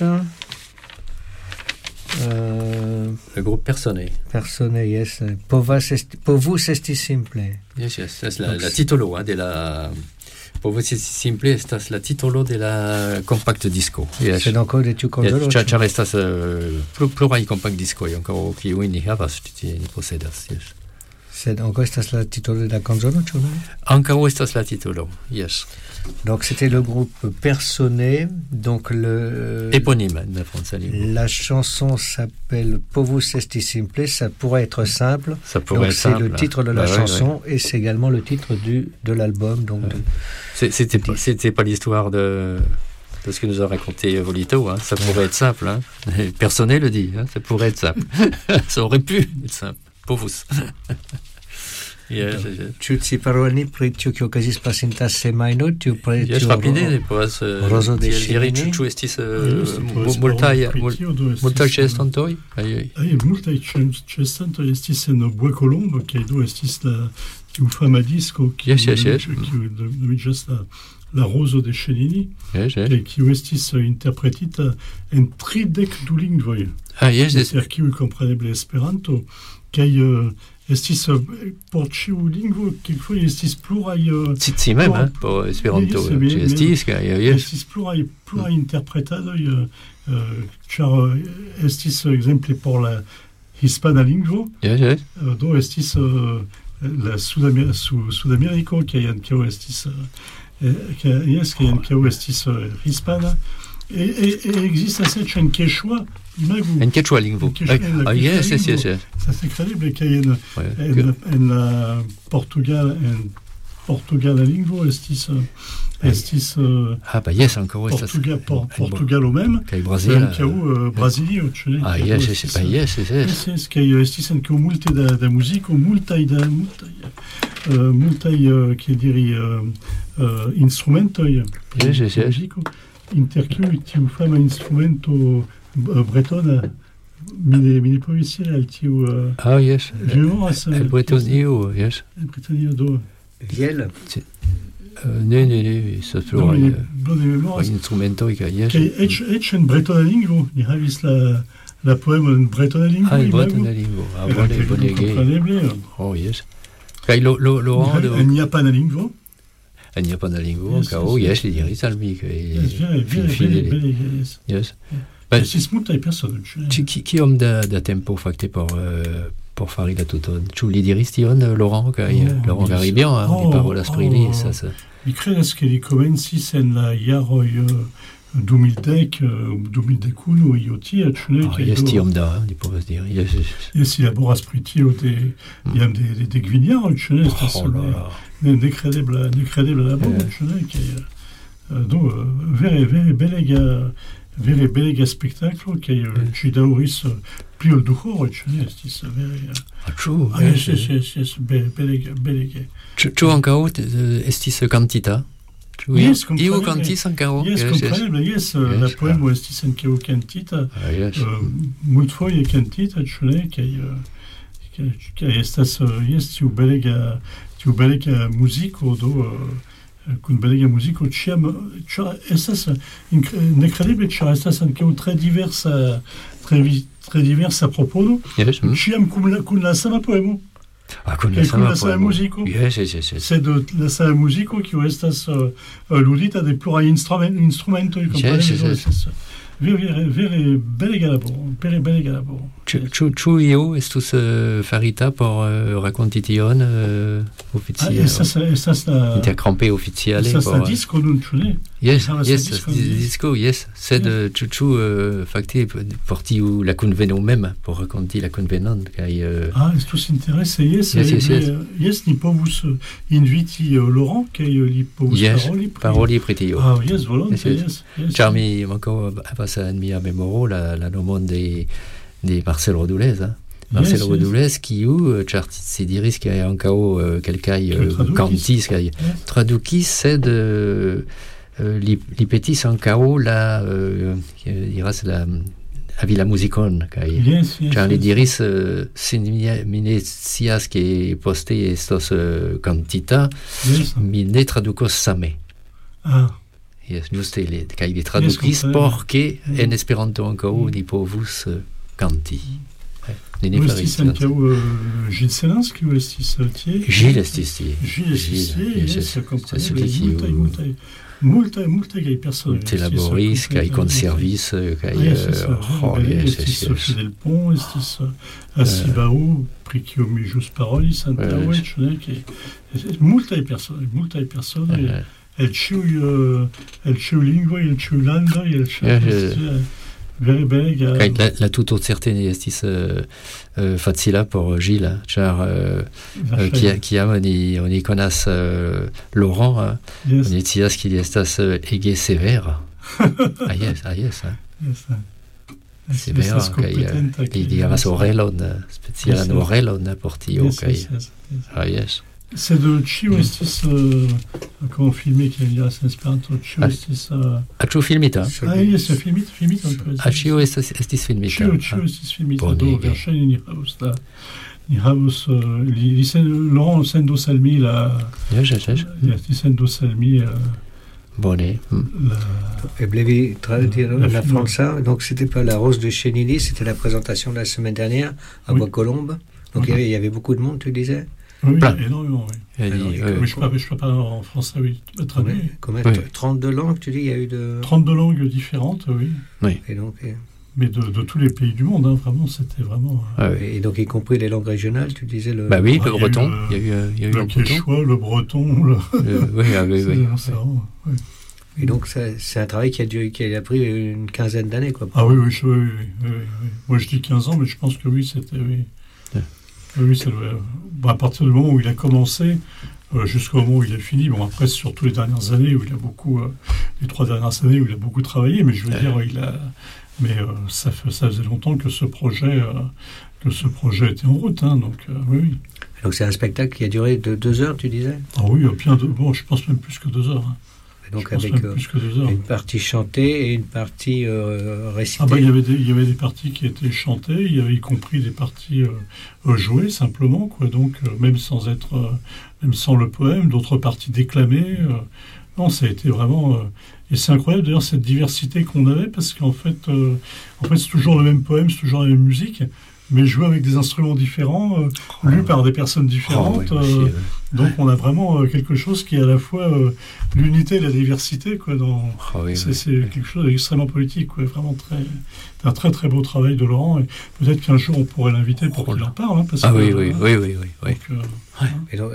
le groupe Personne. Personne, yes. Povus esti simple. Yes, c'est la titolo de la... Povus esti simple estas la titolo de la compact disco. Yes. Sed ankaŭ de tiu konzolo. Ĉar estas pluraj compact diskoj ankaŭ kiujn ni havas, ni posedas. Yes. Sed ankaŭ estas la titolo de la konzolo, ĉu ne? Ankaŭ estas la titolo, yes. Donc c'était le groupe Personne, donc le éponyme de Franza Libre. La chanson s'appelle Povus esti simple, ça pourrait être simple. Ça pourrait donc être simple. C'est le titre de la chanson et c'est également le titre de l'album. Donc c'était pas l'histoire de ce que nous a raconté Volito, hein. Ça pourrait être simple, hein. Personne le dit, hein. Ça pourrait être simple. Ça aurait pu être simple. Povus. Yes. Tu ci paroli pri tiu kio okazis pasinta semajno, tiu pri Yes, tiu rapide, povas Rozo de diri Scenini. ĉu estis multaj multaj ĉeestantoj kaj multaj ĉeestantoj estis en Bois-Colombes, kaj do estis tiu fama disko kiu nomiĝas la Rozo de Scenini, kaj kiu estis interpretita en 32 lingvoj. Inter kiuj kompreneble Esperanto, kaj estis por ĉiu lingvo kelkfoje estis pluraj ci mem por Esperanto estis kaj estis pluraj interpretadoj, ĉar estis ekzemple por la hispana lingvo, do estis la Sudameriko kaj ankaŭ estis kaj ankaŭ estis hispana. Ekzistas eĉ en Quechua imagu. En Quechua lingvo. Yes. Ça c'est incroyable kaj en la Portugala lingvo estis yes, ankaŭ estas Portugalo mem kaj Brazila. Ankaŭ Brazilio, ĉu ne? Yes. Kaj estis ankaŭ multe da muziko, multaj kiel diri instrumentoj. Muziko. Inter kiuj tiu fama instrumento bretona mi ne povis iri al tiu yes. El Bretonio, yes. El Bretonio do Viel. Ne, ça pluraj instrumentoj kaj yes. Kaj eĉ en bretona lingvo ni havis la poemo en bretona lingvo. En bretona lingvo. Bonege. Yes. Kaj Laurent en japana lingvo. En japana lingvo, ankaŭ yes, li diris al mi kaj yes. Estis multaj personoj. Kiom da tempo fakte por fari la tuton? Ĉu li diris tion, Laurent kaj Laurent Garibian, li parolas pri li, mi kredas ke li komencis en la jaroj 2010, 2011 io tia, ĉu ne? Jes, tiom da, li povas diri. Jes, li laboras pri tio jam de gvinjaroj, ĉu ne? Estas nekredebla laboro, ĉu ne? Do vere belega spektaklo, kaj ĝi daŭris pli ol 2 horoj, ĉu ne? Estis vere... Ĉu? Jes, belege. Ĉu ankaŭ estis kantita? Yes, iu kantis ankaŭ? Yes, kompreneble, yes. La poemo estis ankaŭ kantita, multfoje kantita, ĉu ne? Kaj estas tiu belega muziko, do kun belega muziko ĉiam, ĉar estas nekredeble, ĉar estas ankaŭ tre diversa propono, ĉiam kun la sama poemo. Kun la sama muziko. Yes. Sed la sama muziko kiu estas ludita de pluraj instrumentoj, kompreneble. Vere belega laboro. Ĉu io estus farita por rakonti tion oficiale? Estas la... Interkampe oficiale? Estas la disko nun, ĉu ne? Yes, disko, yes. Sed ĉu fakte por tiu la kunveno mem, por rakonti la kunvenon, kaj... estus interese, yes. Yes, ni povus inviti Laurent, kaj li povus paroli pri tio. Yes, volonte, yes. Ĉar mi ankaŭ havas en mia memoro la nomon de Marcel Rodulez. Marcel Rodulez, kiu, ĉar si diris ke ankaŭ kelkaj kantis kaj tradukis, sed li petis ankaŭ la diras la havi la muzikon, kaj ĉar li diris mi ne scias ke poste estos kantita, mi ne tradukos same. Yes, juste kaj li tradukis por ke en Esperanto ankaŭ ni povus kanti. Estis ankaŭ Gilles Selins, kiu estis tie. Gilles estis tie. Yes, kompreneble, multaj kaj personoj. Multe laboris kaj konservis kaj estis Sophie Delpont, estis Asibao, pri kiu mi ĵus parolis antaŭe, ĉu ne? Multaj personoj. El ĉiuj lingvoj, el ĉiuj landoj, el ĉiuj vere belega. Kaj la tuto certe ne estis facila por Gilles, ĉar kiam oni konas Laurent, oni scias ke li estas ege severa. Yes. C'est vero che gli aveva orelon, speciale orelon a portio. Ah, yes. C'est de Ĉio estis comment filmé qu'il y a en esperanto Ĉio estis Ĉu filmita? Ah, yes, filmita. Ĉio estis filmita. Ĉio estis filmita. Do verŝajne ni havus Laurent Sendo-Salmi la Sendo-Salmi Bonnet. Et Blévi traduire la França, donc c'était pas la Rose de Chénilly, c'était la présentation de la semaine dernière à Bois-Colombes. Donc il y avait beaucoup de monde, tu disais? Oui, énormément, oui. Mais je ne peux pas en français, oui. Combien 32 langues, tu dis, il y a eu de... 32 langues différentes, oui. Et donc, mais de tous les pays du monde, hein, vraiment, c'était vraiment... Et donc, y compris les langues régionales, tu disais le... Bah oui, le breton. Il y a eu le quechua, le breton, oui. Et donc, c'est un travail qui a pris une quinzaine d'années, quoi. Ah oui. Moi, je dis 15 ans, mais je pense que oui, c'était... Oui, ça doit... à partir du moment où il a commencé, jusqu'au moment où il a fini. Bon, après, surtout les dernières années, où il a beaucoup... les 3 dernières années, où il a beaucoup travaillé, mais je veux dire, il a... Mais ça faisait longtemps que ce projet était en route, hein, donc oui. Donc c'est un spectacle qui a duré de 2 heures, tu disais? Ah oui, bon, je pense même plus que 2 heures. Hein. Et donc avec une partie chantée et une partie récitée. Ah bah, il y avait des parties qui étaient chantées, il y avait y compris des parties jouées simplement, quoi. Donc même sans le poème, d'autres parties déclamées. Non, ça a été vraiment... et c'est incroyable d'ailleurs cette diversité qu'on avait, parce qu'en fait, c'est toujours le même poème, c'est toujours la même musique, mais joué avec des instruments différents, lus par des personnes différentes. Donc on a vraiment quelque chose qui est à la fois l'unité et la diversité, quoi. C'est quelque chose d'extrêmement politique, quoi. Vraiment un très très beau travail de Laurent, et peut-être qu'un jour on pourrait l'inviter pour qu'il en parle. Hein, parce oui. Donc,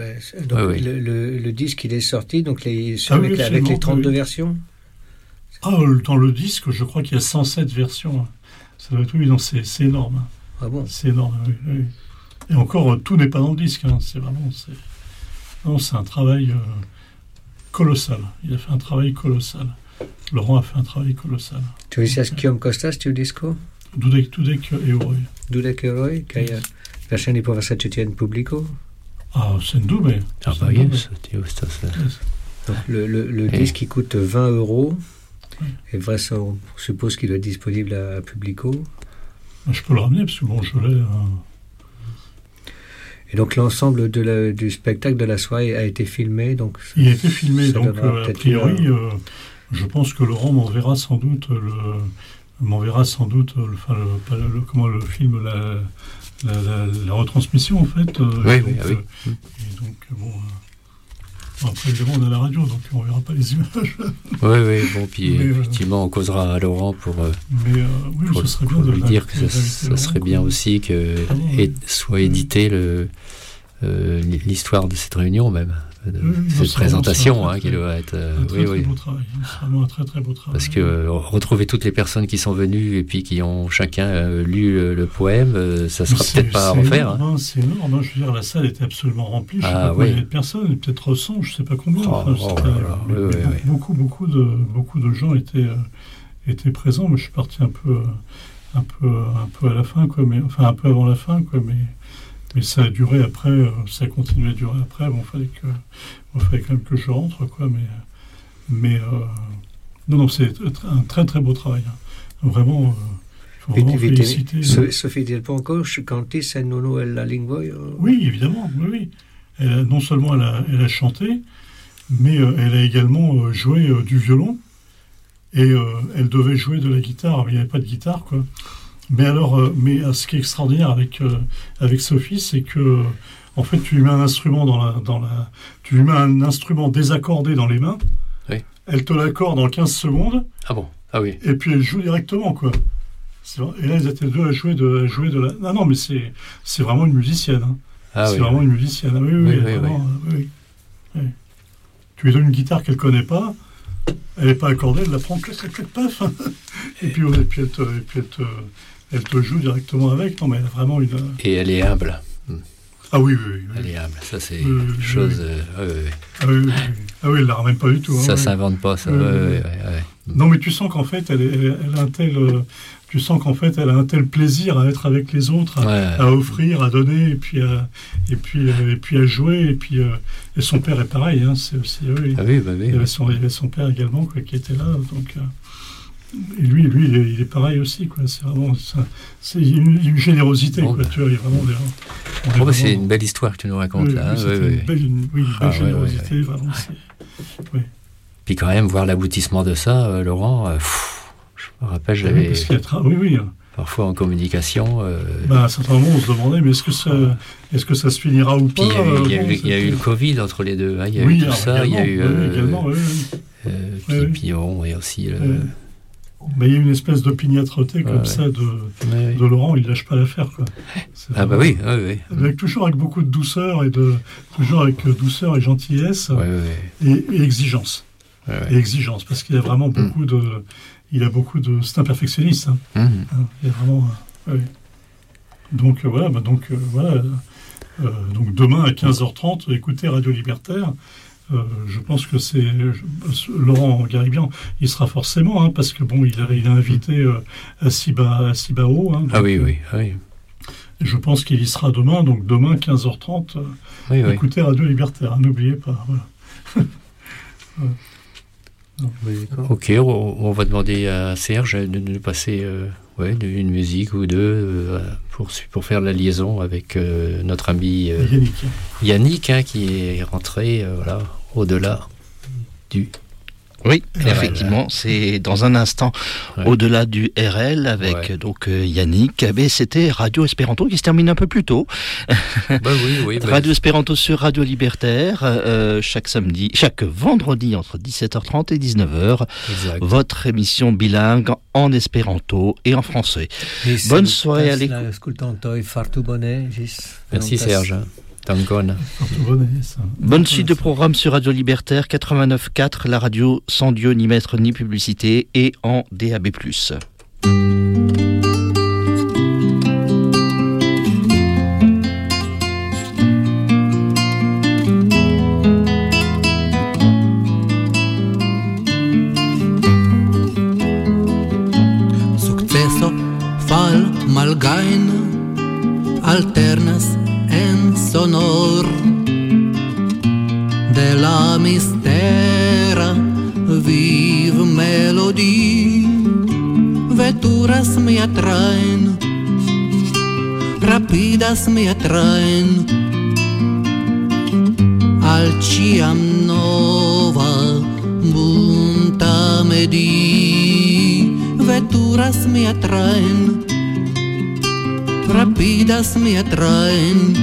le disque il est sorti, donc avec les 32 versions. Ah, dans le disque, je crois qu'il y a 107 versions. Ça doit être, oui, non, c'est énorme. Hein. Ah bon? C'est énorme, oui. Et encore, tout n'est pas dans le disque. Hein. C'est un travail colossal. Il a fait un travail colossal. Laurent a fait un travail colossal. Tu dices Chiom Costas, tu disco? Dudek Euroi. Dudek Euroi, che lasciani può essere in pubblico? Ah, sen dubbe. Ah bah yes, donc le disque qui coûte 20 €. Et vrai, ça, on suppose qu'il doit être disponible à Publico. Je peux le ramener, parce que bon, je l'ai... Et donc l'ensemble du spectacle de la soirée a été filmé, donc... Il a été filmé, donc a priori, je pense que Laurent m'enverra sans doute le film, la retransmission, en fait. Oui. Et donc, bon... Après, évidemment, on a la radio, donc on ne verra pas les images. Oui, bon, puis effectivement, on causera à Laurent pour ce serait bien de lui dire que ça serait bien aussi que soit édité l'histoire de cette réunion même, cette présentation, qui doit être... très beau travail, c'est vraiment un très très beau travail. Parce que retrouver toutes les personnes qui sont venues et puis qui ont chacun lu le poème, ça sera peut-être pas à refaire. C'est énorme, je veux dire, la salle était absolument remplie, je ne sais pas combien de personnes, peut-être 100, je ne sais pas combien. Beaucoup de gens étaient présents. Moi, je suis parti un peu à la fin, quoi, enfin un peu avant la fin, quoi, mais ça a duré après, ça a continué à durer après. Bon, fallait quand même que je rentre, quoi. Non, c'est un très très beau travail. Hein. Vraiment, il faut vraiment féliciter. Sophie Del Ponco, cantis en uno la lingua. Oui, évidemment, oui. Non seulement elle a chanté, mais elle a également joué du violon, et elle devait jouer de la guitare, mais il n'y avait pas de guitare, quoi. Mais alors, ce qui est extraordinaire avec Sophie, c'est que, en fait, tu lui mets un instrument tu lui mets un instrument désaccordé dans les mains. Oui. Elle te l'accorde en 15 secondes. Ah bon? Ah oui. Et puis elle joue directement, quoi. Et là, ils étaient deux à jouer de la... Non, mais c'est vraiment une musicienne. Hein. Ah, vraiment une musicienne. Oui. Tu lui donnes une guitare qu'elle connaît pas. Elle n'est pas accordée, elle la prend, clac, paf. Et puis elle te joue directement avec. Non, mais elle a vraiment une... Et elle est humble. Ah oui. Malléable, ça c'est chose... Ah oui, elle la ramène pas du tout. Ça s'invente pas, ça. Non, mais tu sens qu'en fait, elle a un tel... tu sens qu'en fait, elle a un tel plaisir à être avec les autres, à offrir, à donner, et puis à jouer, et son père est pareil, hein, c'est aussi oui. Il y avait son père également, quoi, qui était là, donc et lui il est pareil aussi, quoi. C'est vraiment c'est une générosité, quoi. Tu vois, il y a vraiment c'est une belle histoire que tu nous racontes là. Une belle générosité, vraiment. Puis quand même voir l'aboutissement de ça, Laurent. Je me rappelle, j'avais parfois en communication. À un certain moment, on se demandait, mais est-ce que ça se finira ou pas? Il y a eu le Covid entre les deux. Il y a eu tout ça. Il y a eu également. Puis bon, et aussi. Mais il y a une espèce d'opiniâtreté comme ça de Laurent, il lâche pas l'affaire, quoi. Oui. Toujours avec beaucoup de douceur toujours avec douceur et gentillesse et exigence. Et exigence, parce qu'il a vraiment beaucoup de. C'est un perfectionniste. Hein. Il y a vraiment. Donc voilà. Donc demain à 15h30, écoutez Radio Libertaire. Je pense que c'est Laurent Garibian. Il sera forcément, parce que bon, il a invité Cibao. Oui. Je pense qu'il y sera demain. Donc demain 15h30, écoutez Radio Libertaire. N'oubliez pas. Voilà. Ok, on va demander à Serge de nous passer une musique ou deux pour faire la liaison avec notre ami Yannick, qui est rentré au-delà du... Oui, effectivement, c'est dans un instant au-delà du RL avec donc Yannick. C'était Radio Espéranto qui se termine un peu plus tôt. Radio Espéranto sur Radio Libertaire chaque vendredi entre 17h30 et 19h. Exact. Votre émission bilingue en espéranto et en français. Bonne soirée à l'écoute. Merci Serge. Bonne suite de programme sur Radio Libertaire 89.4, la radio sans Dieu ni maître ni publicité et en DAB+. Successo fal malgain alternas en sonor de la mistera vive melodie veturas me atraen rapidas me atraen al ciam nova bunta medi veturas me atraen rapidas me atraen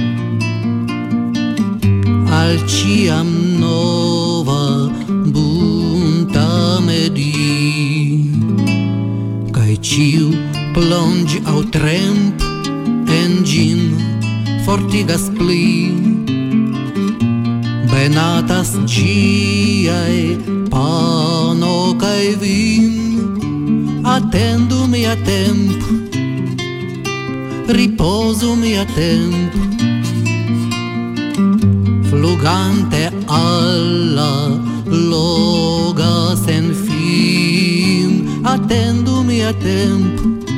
al ciam nova bunta medi kai ciu plonge au tremp en gin fortigas pli benatas giae pano kai vin attendu mia temp riposo mia temp flugante alla loga sen fin attendu mia temp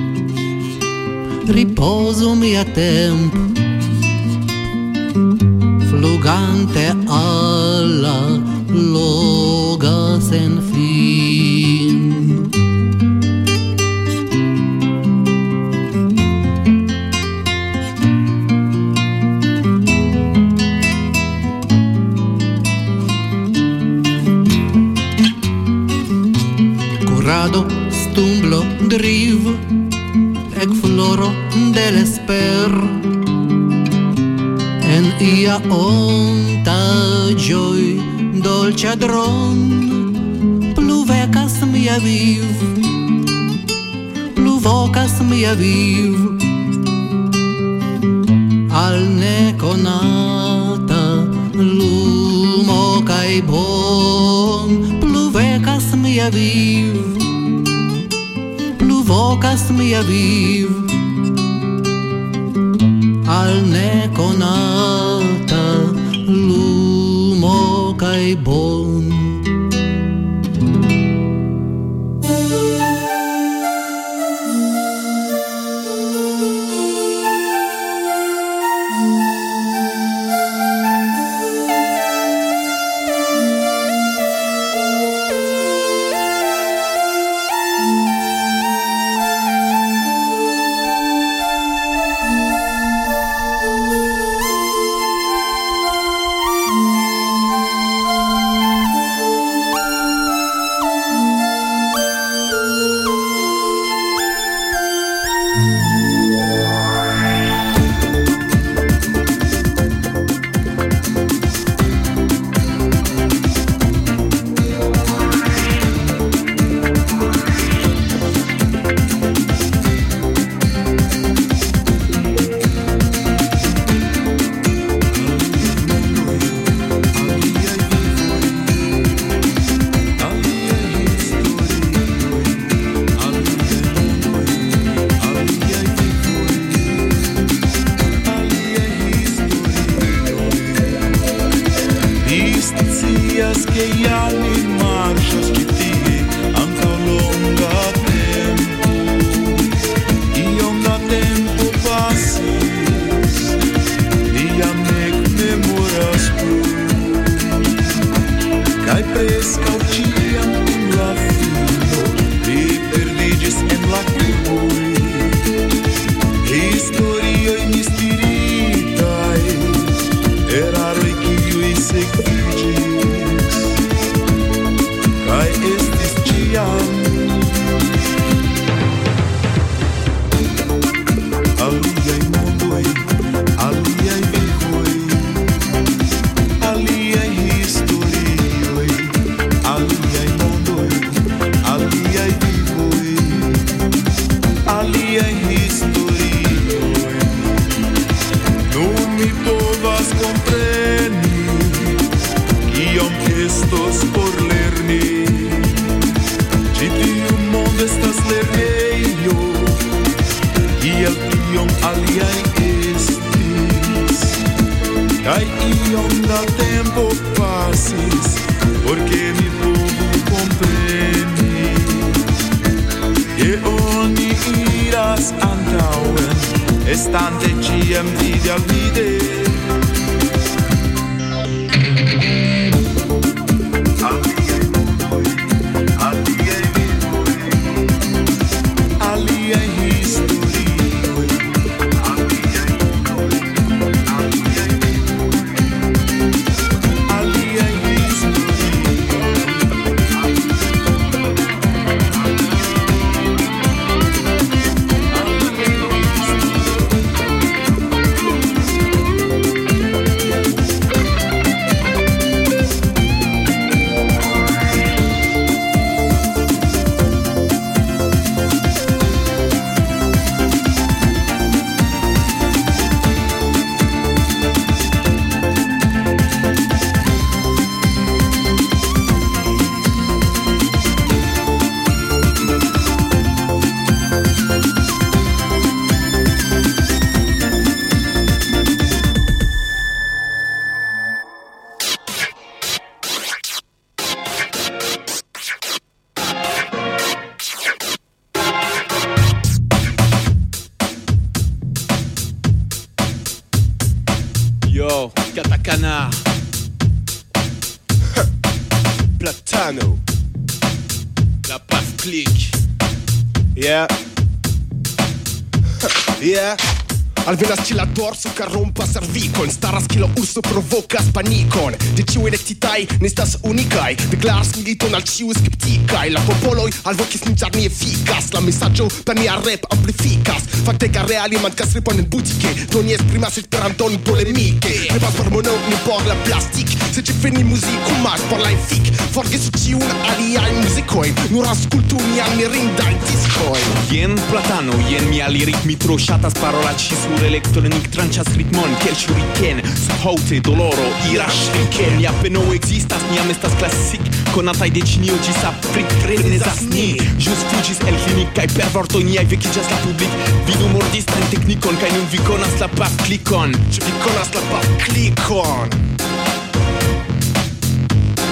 riposo mia temp flugante alla loga sen fin. Stumblo driv ec floro dell'esper en ia onta gioi dolce adron pluvecas mia viv pluvocas mia viv al neconata lumo cae bon pluvecas mia viv pluvocas mia viv al neconata kai bon. Yo, katakana. Platano. La paf click. Yeah. Yeah. Alvena stila dorso ca rompa cervicon. Staras kilo urso provocas panicon. De ciu electitai nestas unicai. De glaras militon al ciu skepticai. La popoloi al vocis ninjar ni efficas. La messaggio per nia rap amplificas. Facte ca reali mancas repon in boutique. Doni esprimas esperanton polemiche. Ne pas per mono ni por la plastic. Se ci feni music umas por la fic. Forgesu ciun aliai musicoi. Nur ascultu mian mirindai discoi. Jen platano, jen mia lyric mitro shatas parola cisu electronic tranchas ritmon kiel shuriken haute doloro iras shriken mia peno existas miam estas classic konataj de ĉinio ĝis Afrik frenezas ni ĵus fuĝis el klinik kaj per vortoj niaj vekiĝas la publik vidu mordistan teknikon kaj nun vi konas la pafklikon ĉu vi konas la pafklikon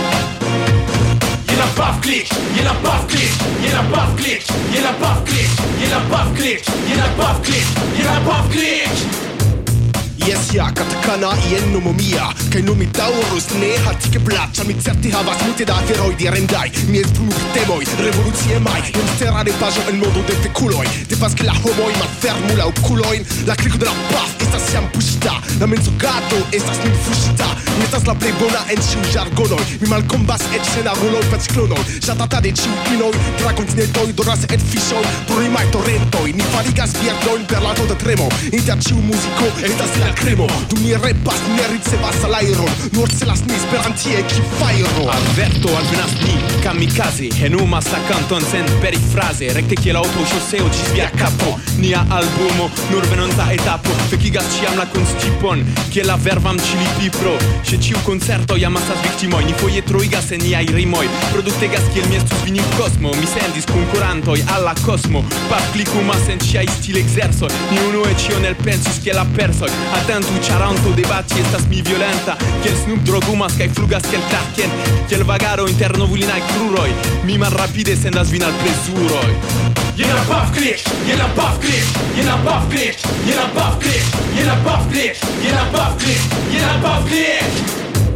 jena paf klick, jena paf klick, jena paf klick, jena paf klick, jena paf klick, jena paf klick, jena paf klick. Yes, ja, katakana i en nomomia Kai nomi taurus ne hatike placcia Mi certi havas multe da aferoi di rendai Mi esprimu temoi, revoluzie mai Non sterare pajo el mondo de feculoi De pas che la homoi malfermu la oculoin La clico de la paf, estas siam pushita La menzogato, estas min fushita Mi estas la plei bona en ciu jargonoi Mi malcombas et scenaroloi per clonoi Jatata de ciu inoi, tra continentoi Doras et fishoi, prorimai torrentoi Ni farigas vierdoin per la tota tremo Inter ciu musico, estas la cremo Tu mi repas, ne ricevas salairon Nur celas ni sperantie ki fajro Avverto alvenas ni kamikaze Enumas la canton sen perifrase Recte kiel autoŝoseo ĝis via kapo Nia albumo nur venonta etapo Fekigas ĉiam la konstipon Kiel la vervam ĉilipipro Ĉe ĉiu koncerto jam amasas viktimoj Ni foje troigas en niaj rimoj Produktegas kiel mi estus vinil kosmo Mi sendis konkurantoj al la kosmo Pafklikumas en ĉiaj stilekzersoj Ni unue ĉion elpensis kiel la persoj Atentu ĉaranto debati estas mi violenta Kiel Snoop drogumas kaj flugas kiel Clark Kent Kiel vagaro inter novulinaj kruroj Mi malrapide sendas vin al plezuroj Jena paf klick, jena paf klick, jena paf klick, jena paf klick, jena paf klick, jena paf klick, jena paf klick.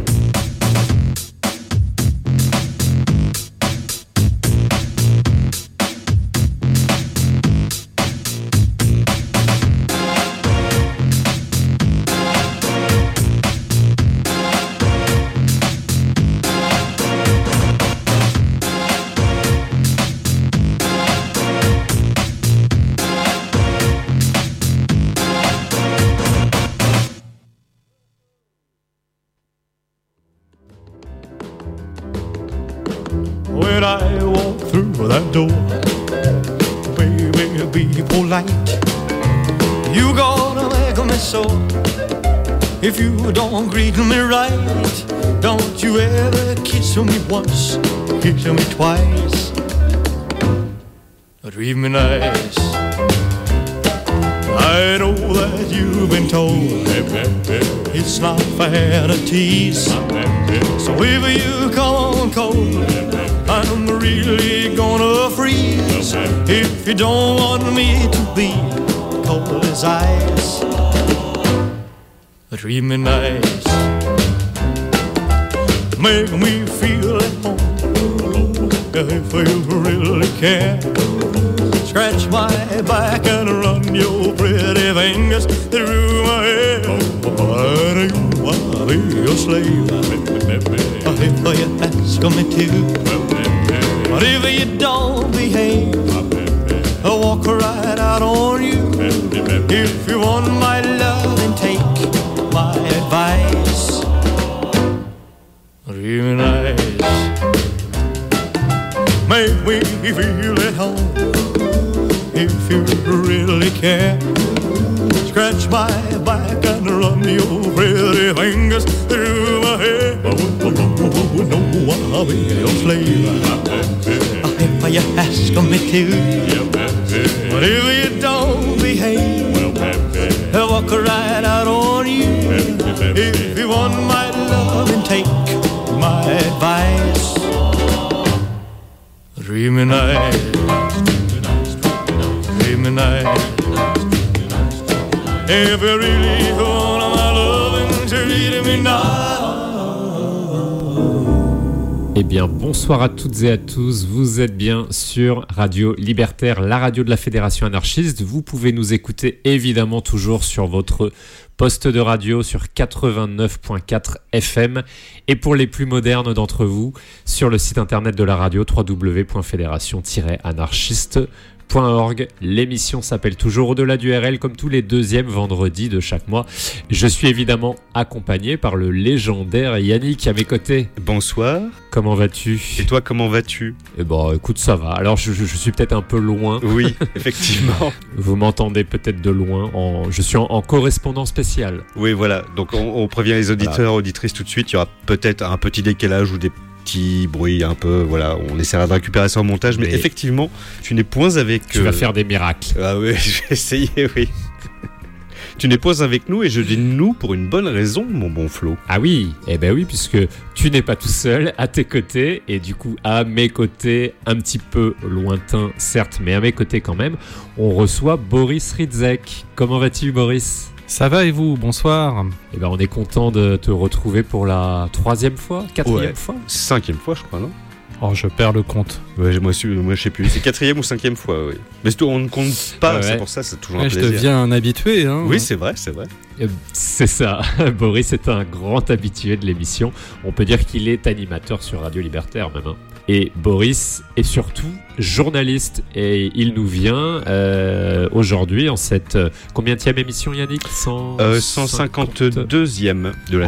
When I walk through that door, baby, be polite. You gonna make me so if you don't greet me right. Don't you ever kiss me once, kiss me twice, treat me nice. I know that you've been told it's not fair to tease. So if you come on cold, I'm really gonna freeze. If you don't want me to be cold as ice, treat me nice. Make me feel at home if you really can. Scratch my back and run your pretty fingers through my hair. But you wanna be your slave if you ask me to. But if you don't behave, I'll walk right out on you. If you want my love, then take my advice. Real nice. Make me feel at home if you really care. Scratch my back and run your pretty fingers through my hair. No, I'll be your slave if you ask me to. But if you don't behave, I'll walk right out on you. If you want my love, then take my advice. Treat me nice, treat me nice. If you really want my love, treat me nice. Eh bien, bonsoir à toutes et à tous. Vous êtes bien sur Radio Libertaire, la radio de la Fédération anarchiste. Vous pouvez nous écouter évidemment toujours sur votre poste de radio sur 89.4 FM et pour les plus modernes d'entre vous, sur le site internet de la radio www.fédération-anarchiste.org. L'émission s'appelle toujours Au-delà du RL, comme tous les deuxièmes vendredis de chaque mois. Je suis évidemment accompagné par le légendaire Yannick à mes côtés. Bonsoir. Comment vas-tu ? Et toi, comment vas-tu ? Eh ben, écoute, ça va. Alors, je suis peut-être un peu loin. Oui, effectivement. Vous m'entendez peut-être de loin. Je suis en correspondant spécial. Oui, voilà. Donc, on prévient les auditeurs, auditrices tout de suite. Il y aura peut-être un petit décalage ou des petit bruit un peu, voilà, on essaiera de récupérer ça au montage, mais effectivement, tu n'es point avec... Tu vas faire des miracles. Ah oui, je vais essayer, oui. Tu n'es pas avec nous et je dis nous pour une bonne raison, mon bon Flo. Ah oui, oui, puisque tu n'es pas tout seul, à tes côtés, et du coup à mes côtés, un petit peu lointain certes, mais à mes côtés quand même, on reçoit Boris Ridzek. Comment vas-tu, Boris ? Ça va et vous ? Bonsoir. On est content de te retrouver pour la 3e fois, 4e fois ? 5e fois, je crois, non ? Oh, je perds le compte. Ouais, moi je sais plus. C'est 4e ou 5e fois, oui. Mais on ne compte pas, c'est pour ça, c'est toujours un plaisir. Je deviens un habitué. Hein. Oui, c'est vrai. C'est ça. Boris est un grand habitué de l'émission. On peut dire qu'il est animateur sur Radio Libertaire même. Hein. Et Boris est surtout journaliste et il nous vient aujourd'hui en cette combienième émission, Yannick ? 152e de la